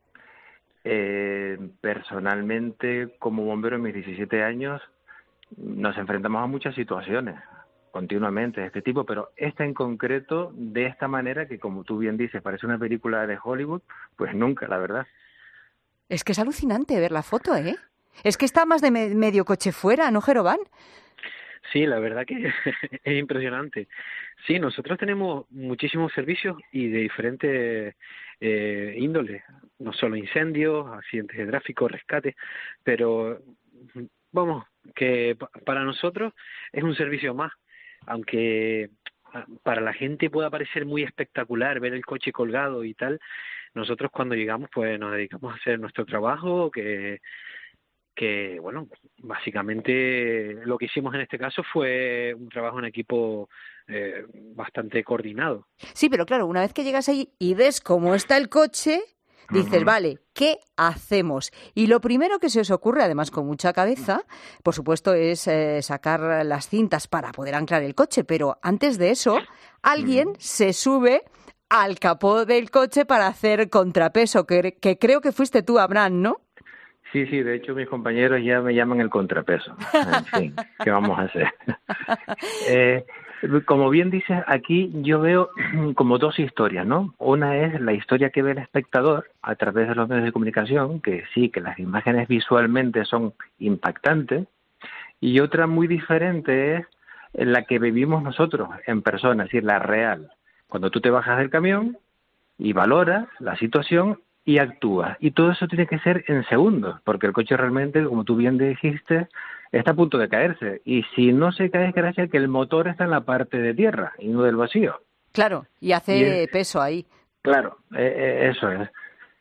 Eh, personalmente, como bombero en mis diecisiete años, nos enfrentamos a muchas situaciones continuamente de este tipo, pero esta en concreto, de esta manera, que como tú bien dices, parece una película de Hollywood, pues nunca, la verdad. Es que es alucinante ver la foto, ¿eh? Es que está más de me- medio coche fuera, ¿no, Jerovan? Sí, la verdad que es impresionante. Sí, nosotros tenemos muchísimos servicios y de diferentes eh, índoles, no solo incendios, accidentes de tráfico, rescate, pero vamos, que pa- para nosotros es un servicio más, aunque para la gente pueda parecer muy espectacular ver el coche colgado y tal, nosotros cuando llegamos pues nos dedicamos a hacer nuestro trabajo, que que, bueno, básicamente lo que hicimos en este caso fue un trabajo en equipo eh, bastante coordinado. Sí, pero claro, una vez que llegas ahí y ves cómo está el coche, dices, Ujú. vale, ¿qué hacemos? Y lo primero que se os ocurre, además con mucha cabeza, por supuesto, es eh, sacar las cintas para poder anclar el coche, pero antes de eso, alguien se sube al capó del coche para hacer contrapeso, que, que creo que fuiste tú, Abraham, ¿no? Sí, sí, de hecho mis compañeros ya me llaman el contrapeso. En fin, ¿qué vamos a hacer? eh, como bien dices, aquí yo veo como dos historias, ¿no? Una es la historia que ve el espectador a través de los medios de comunicación, que sí, que las imágenes visualmente son impactantes, y otra muy diferente es la que vivimos nosotros en persona, es decir, la real. Cuando tú te bajas del camión y valoras la situación y actúas. Y todo eso tiene que ser en segundos, porque el coche realmente, como tú bien dijiste, está a punto de caerse. Y si no se cae es gracias a que el motor está en la parte de tierra y no del vacío. Claro, y hace Y es- peso ahí. Claro, eh, eh, eso es.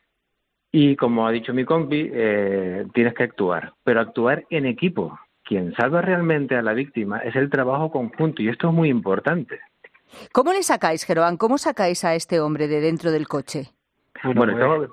Y como ha dicho mi compi, eh, tienes que actuar, pero actuar en equipo. Quien salva realmente a la víctima es el trabajo conjunto, y esto es muy importante. ¿Cómo le sacáis, Jerovan? ¿Cómo sacáis a este hombre de dentro del coche? Bueno, bueno estamos...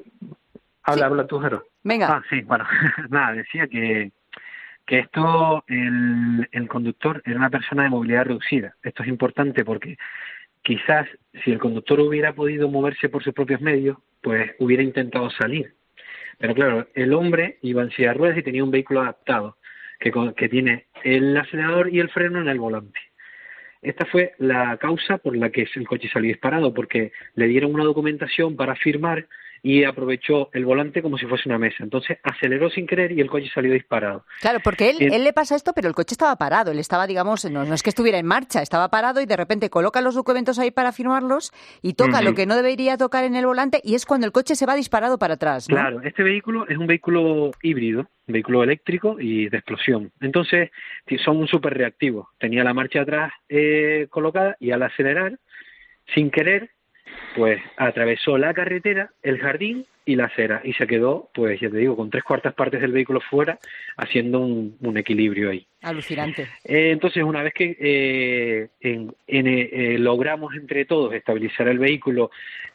habla, sí. habla tú, Jero. Venga. Ah, sí, bueno, nada, decía que, que esto, el, el conductor era una persona de movilidad reducida. Esto es importante porque quizás si el conductor hubiera podido moverse por sus propios medios, pues hubiera intentado salir. Pero claro, el hombre iba en silla de ruedas y tenía un vehículo adaptado que, que tiene el acelerador y el freno en el volante. Esta fue la causa por la que el coche salió disparado, porque le dieron una documentación para firmar y aprovechó el volante como si fuese una mesa. Entonces aceleró sin querer y el coche salió disparado. Claro, porque él, el... él le pasa esto, pero el coche estaba parado. Él estaba, digamos, no, no es que estuviera en marcha, estaba parado y de repente coloca los documentos ahí para firmarlos y toca uh-huh. lo que no debería tocar en el volante y es cuando el coche se va disparado para atrás, ¿no? Claro, este vehículo es un vehículo híbrido, un vehículo eléctrico y de explosión. Entonces son un súper reactivos. Tenía la marcha atrás eh, colocada y al acelerar, sin querer, pues atravesó la carretera, el jardín y la acera y se quedó, pues ya te digo, con tres cuartas partes del vehículo fuera, haciendo un, un equilibrio ahí. Alucinante. Eh, entonces, una vez que eh, en, en, eh, logramos entre todos estabilizar el vehículo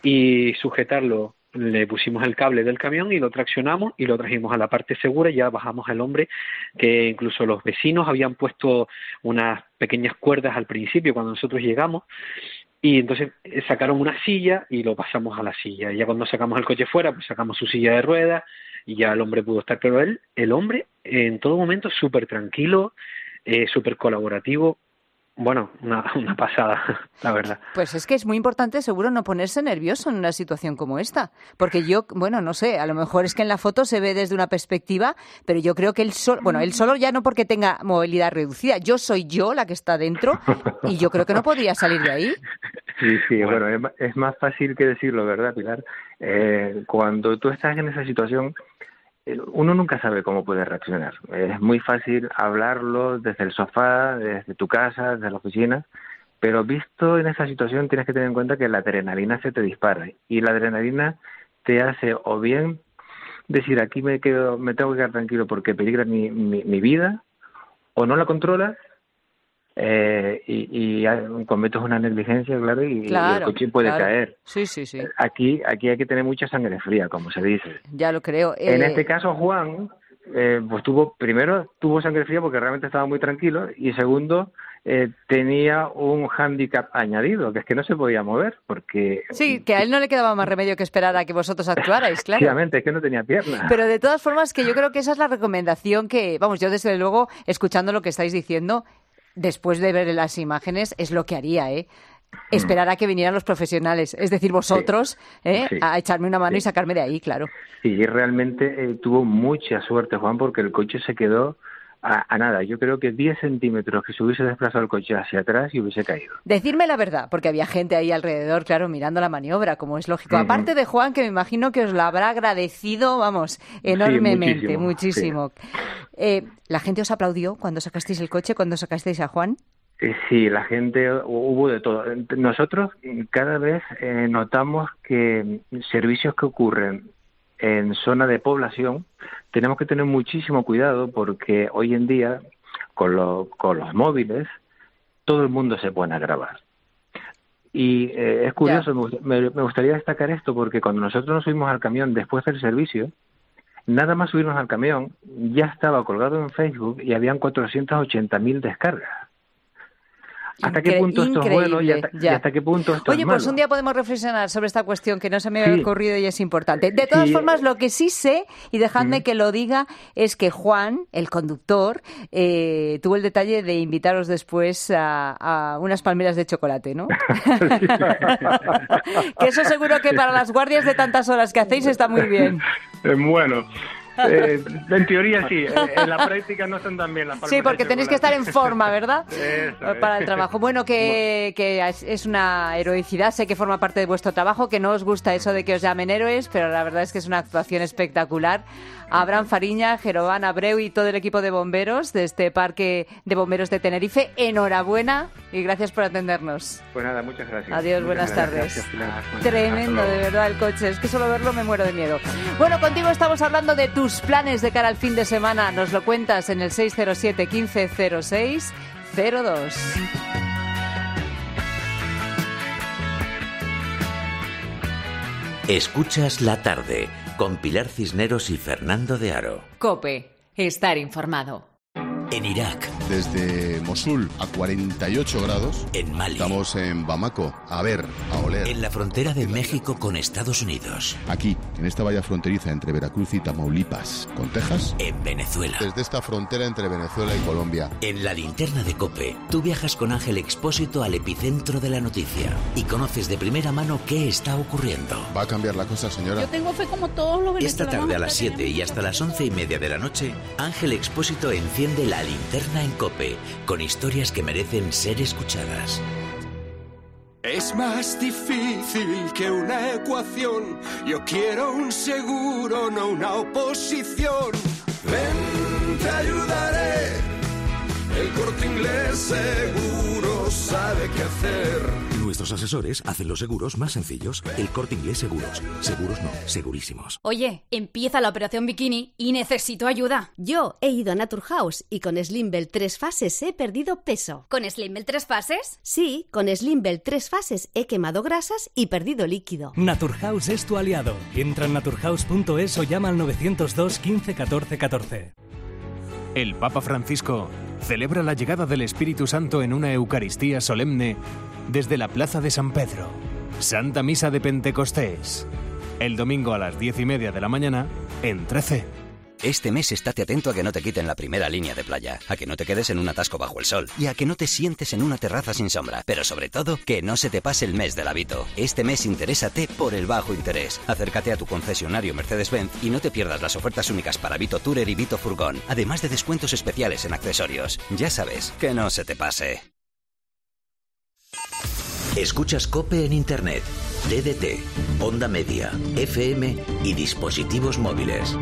y sujetarlo, le pusimos el cable del camión y lo traccionamos y lo trajimos a la parte segura y ya bajamos al hombre, que incluso los vecinos habían puesto unas pequeñas cuerdas al principio cuando nosotros llegamos. Y entonces sacaron una silla y lo pasamos a la silla. Y ya cuando sacamos el coche fuera, pues sacamos su silla de ruedas y ya el hombre pudo estar. Pero él, el hombre, en todo momento súper tranquilo, eh, súper colaborativo. Bueno, una, una pasada, la verdad. Pues es que es muy importante, seguro, no ponerse nervioso en una situación como esta. Porque yo, bueno, no sé, a lo mejor es que en la foto se ve desde una perspectiva, pero yo creo que él solo, bueno, él solo ya no porque tenga movilidad reducida. Yo soy yo la que está dentro y yo creo que no podría salir de ahí. Sí, sí, bueno, es, es más fácil que decirlo, ¿verdad, Pilar? Eh, cuando tú estás en esa situación, uno nunca sabe cómo puede reaccionar. Es muy fácil hablarlo desde el sofá, desde tu casa, desde la oficina, pero visto en esa situación tienes que tener en cuenta que la adrenalina se te dispara y la adrenalina te hace o bien decir aquí me quedo, me tengo que quedar tranquilo porque peligra mi, mi, mi vida, o no la controlas eh, y, y cometes una negligencia, claro, y, claro, y el coche puede claro. caer. Sí, sí, sí. Aquí, aquí hay que tener mucha sangre fría, como se dice. Ya lo creo. Eh... En este caso, Juan, eh, pues tuvo, primero tuvo sangre fría porque realmente estaba muy tranquilo, y segundo, eh, tenía un hándicap añadido, que es que no se podía mover, porque... Sí, que a él no le quedaba más remedio que esperar a que vosotros actuarais, claro. Efectivamente, es que no tenía piernas. Pero de todas formas, que yo creo que esa es la recomendación que, vamos, yo desde luego, escuchando lo que estáis diciendo, después de ver las imágenes, es lo que haría, ¿eh? Esperar a que vinieran los profesionales, es decir, vosotros, sí, ¿eh? Sí, a echarme una mano sí. y sacarme de ahí, claro. Sí, realmente eh, tuvo mucha suerte, Juan, porque el coche se quedó a, a nada. Yo creo que diez centímetros que se hubiese desplazado el coche hacia atrás y hubiese caído. Decidme la verdad, porque había gente ahí alrededor, claro, mirando la maniobra, como es lógico. Uh-huh. Aparte de Juan, que me imagino que os lo habrá agradecido, vamos, enormemente, sí, muchísimo. muchísimo. Sí. Eh, ¿La gente os aplaudió cuando sacasteis el coche, cuando sacasteis a Juan? Sí, la gente, hubo de todo. Nosotros cada vez eh, notamos que servicios que ocurren en zona de población tenemos que tener muchísimo cuidado, porque hoy en día con, lo, con los móviles todo el mundo se pone a grabar. Y eh, es curioso, yeah. me, me gustaría destacar esto, porque cuando nosotros nos subimos al camión después del servicio, nada más subirnos al camión ya estaba colgado en Facebook y habían cuatrocientas ochenta mil descargas. ¿Hasta Incre- qué punto esto es bueno y hasta, y hasta qué punto esto Oye, es malo? Pues un día podemos reflexionar sobre esta cuestión que no se me había sí. ocurrido y es importante. De todas sí. formas, lo que sí sé, y dejadme mm. que lo diga, es que Juan, el conductor, eh, tuvo el detalle de invitaros después a, a unas palmeras de chocolate, ¿no? Que eso seguro que para las guardias de tantas horas que hacéis está muy bien. Bueno... Eh, en teoría sí, en la práctica no son tan bien las palmeras. Sí, porque tenéis que estar en forma, ¿verdad? Eso para es. el trabajo. Bueno, que, que es una heroicidad, sé que forma parte de vuestro trabajo, que no os gusta eso de que os llamen héroes, pero la verdad es que es una actuación espectacular. Abraham Fariña, Jerovan Abreu y todo el equipo de bomberos de este Parque de Bomberos de Tenerife, enhorabuena y gracias por atendernos. Pues nada, muchas gracias. Adiós, muchas buenas gracias. tardes. Gracias, Tremendo, de verdad, el coche. Es que solo verlo me muero de miedo. Bueno, contigo estamos hablando de tus planes de cara al fin de semana. Nos lo cuentas en el seis cero siete, quince cero seis cero dos. Escuchas La Tarde con Pilar Cisneros y Fernando de Aro. COPE. Estar informado. En Irak. Desde Mosul a cuarenta y ocho grados. En Mali. Estamos en Bamako. A ver, a oler. En la frontera de México con Estados Unidos. Aquí, en esta valla fronteriza entre Veracruz y Tamaulipas, con Texas. En Venezuela. Desde esta frontera entre Venezuela y Colombia. En la linterna de COPE, tú viajas con Ángel Expósito al epicentro de la noticia y conoces de primera mano qué está ocurriendo. ¿Va a cambiar la cosa, señora? Yo tengo fe como todos los venezolanos. Esta tarde a las siete y hasta las once y media de la noche, Ángel Expósito enciende la linterna en COPE, con historias que merecen ser escuchadas. Es más difícil que una ecuación. Yo quiero un seguro, no una oposición. Ven, te ayudaré. El Corte Inglés seguro sabe qué hacer. Nuestros asesores hacen los seguros más sencillos. El Corte Inglés Seguros. Seguros no, segurísimos. Oye, empieza la operación bikini y necesito ayuda. Yo he ido a Naturhaus y con Slimbell tres fases he perdido peso. ¿Con Slimbell tres fases? Sí, con Slimbell tres fases he quemado grasas y perdido líquido. Naturhaus es tu aliado. Entra en naturhaus punto es o llama al novecientos dos quince catorce catorce. El Papa Francisco celebra la llegada del Espíritu Santo en una Eucaristía solemne desde la Plaza de San Pedro. Santa Misa de Pentecostés. El domingo a las diez y media de la mañana en trece. Este mes estate atento a que no te quiten la primera línea de playa, a que no te quedes en un atasco bajo el sol y a que no te sientes en una terraza sin sombra. Pero sobre todo, que no se te pase el mes del hábito. Este mes interésate por el bajo interés. Acércate a tu concesionario Mercedes-Benz y no te pierdas las ofertas únicas para Vito Tourer y Vito Furgón, además de descuentos especiales en accesorios. Ya sabes, que no se te pase. Escuchas COPE en Internet, D D T, Onda Media, F M y dispositivos móviles.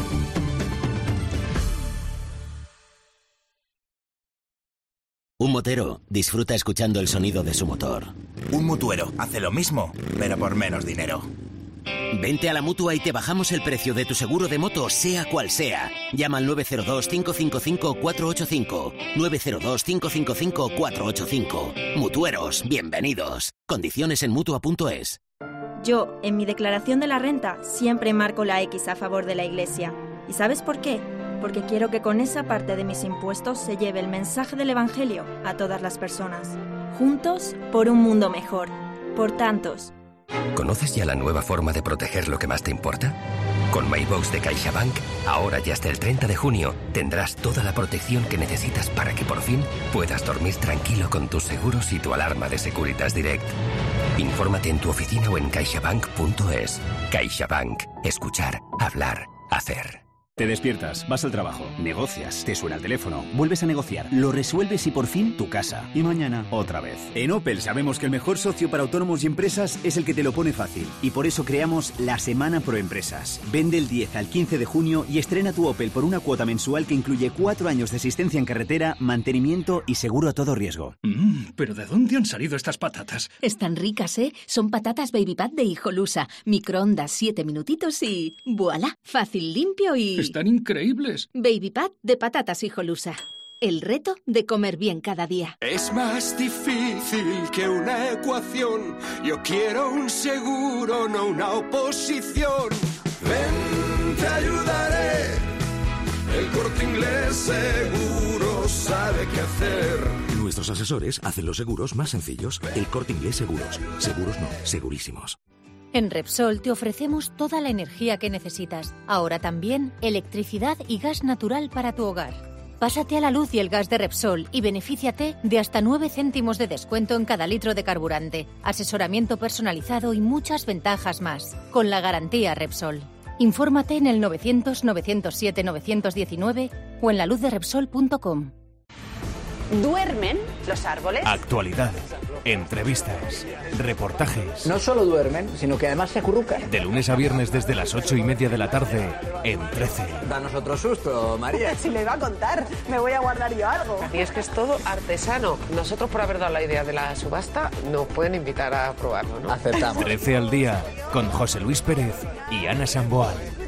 Un motero disfruta escuchando el sonido de su motor. Un mutuero hace lo mismo, pero por menos dinero. Vente a la Mutua y te bajamos el precio de tu seguro de moto, sea cual sea. Llama al nueve cero dos, cinco cinco cinco, cuatro ocho cinco. nueve cero dos, cinco cinco cinco, cuatro ocho cinco. Mutueros, bienvenidos. Condiciones en mutua punto es. Yo, en mi declaración de la renta, siempre marco la X a favor de la Iglesia. ¿Y sabes por qué? Porque quiero que con esa parte de mis impuestos se lleve el mensaje del Evangelio a todas las personas. Juntos, por un mundo mejor. Por tantos. ¿Conoces ya la nueva forma de proteger lo que más te importa? Con MyBox de CaixaBank, ahora y hasta el treinta de junio, tendrás toda la protección que necesitas para que por fin puedas dormir tranquilo con tus seguros y tu alarma de Securitas Direct. Infórmate en tu oficina o en caixabank punto es. CaixaBank. Escuchar, hablar, hacer. Te despiertas, vas al trabajo, negocias, te suena el teléfono, vuelves a negociar, lo resuelves y por fin tu casa. Y mañana, otra vez. En Opel sabemos que el mejor socio para autónomos y empresas es el que te lo pone fácil. Y por eso creamos la Semana Pro Empresas. Vende el diez al quince de junio y estrena tu Opel por una cuota mensual que incluye cuatro años de asistencia en carretera, mantenimiento y seguro a todo riesgo. Mmm, ¿pero de dónde han salido estas patatas? Están ricas, ¿eh? Son patatas Baby Pat de Hijolusa. Microondas siete minutitos y... ¡voilá! Fácil, limpio y... ¡Están increíbles! Baby Pat de patatas Hijolusa. El reto de comer bien cada día. Es más difícil que una ecuación. Yo quiero un seguro, no una oposición. Ven, te ayudaré. El Corte Inglés seguro sabe qué hacer. Nuestros asesores hacen los seguros más sencillos. El Corte Inglés Seguros. Seguros no, segurísimos. En Repsol te ofrecemos toda la energía que necesitas. Ahora también electricidad y gas natural para tu hogar. Pásate a la luz y el gas de Repsol y benefíciate de hasta nueve céntimos de descuento en cada litro de carburante, asesoramiento personalizado y muchas ventajas más. Con la garantía Repsol. Infórmate en el novecientos, novecientos siete, novecientos diecinueve o en la luz de repsol punto com. ¿Duermen los árboles? Actualidad, entrevistas, reportajes. No solo duermen, sino que además se acurrucan. De lunes a viernes desde las ocho y media de la tarde en trece. Danos otro susto, María. Si le va a contar, me voy a guardar yo algo. Y es que es todo artesano. Nosotros, por haber dado la idea de la subasta, nos pueden invitar a probarlo, ¿no? Aceptamos. trece al día, con José Luis Pérez y Ana Samboal.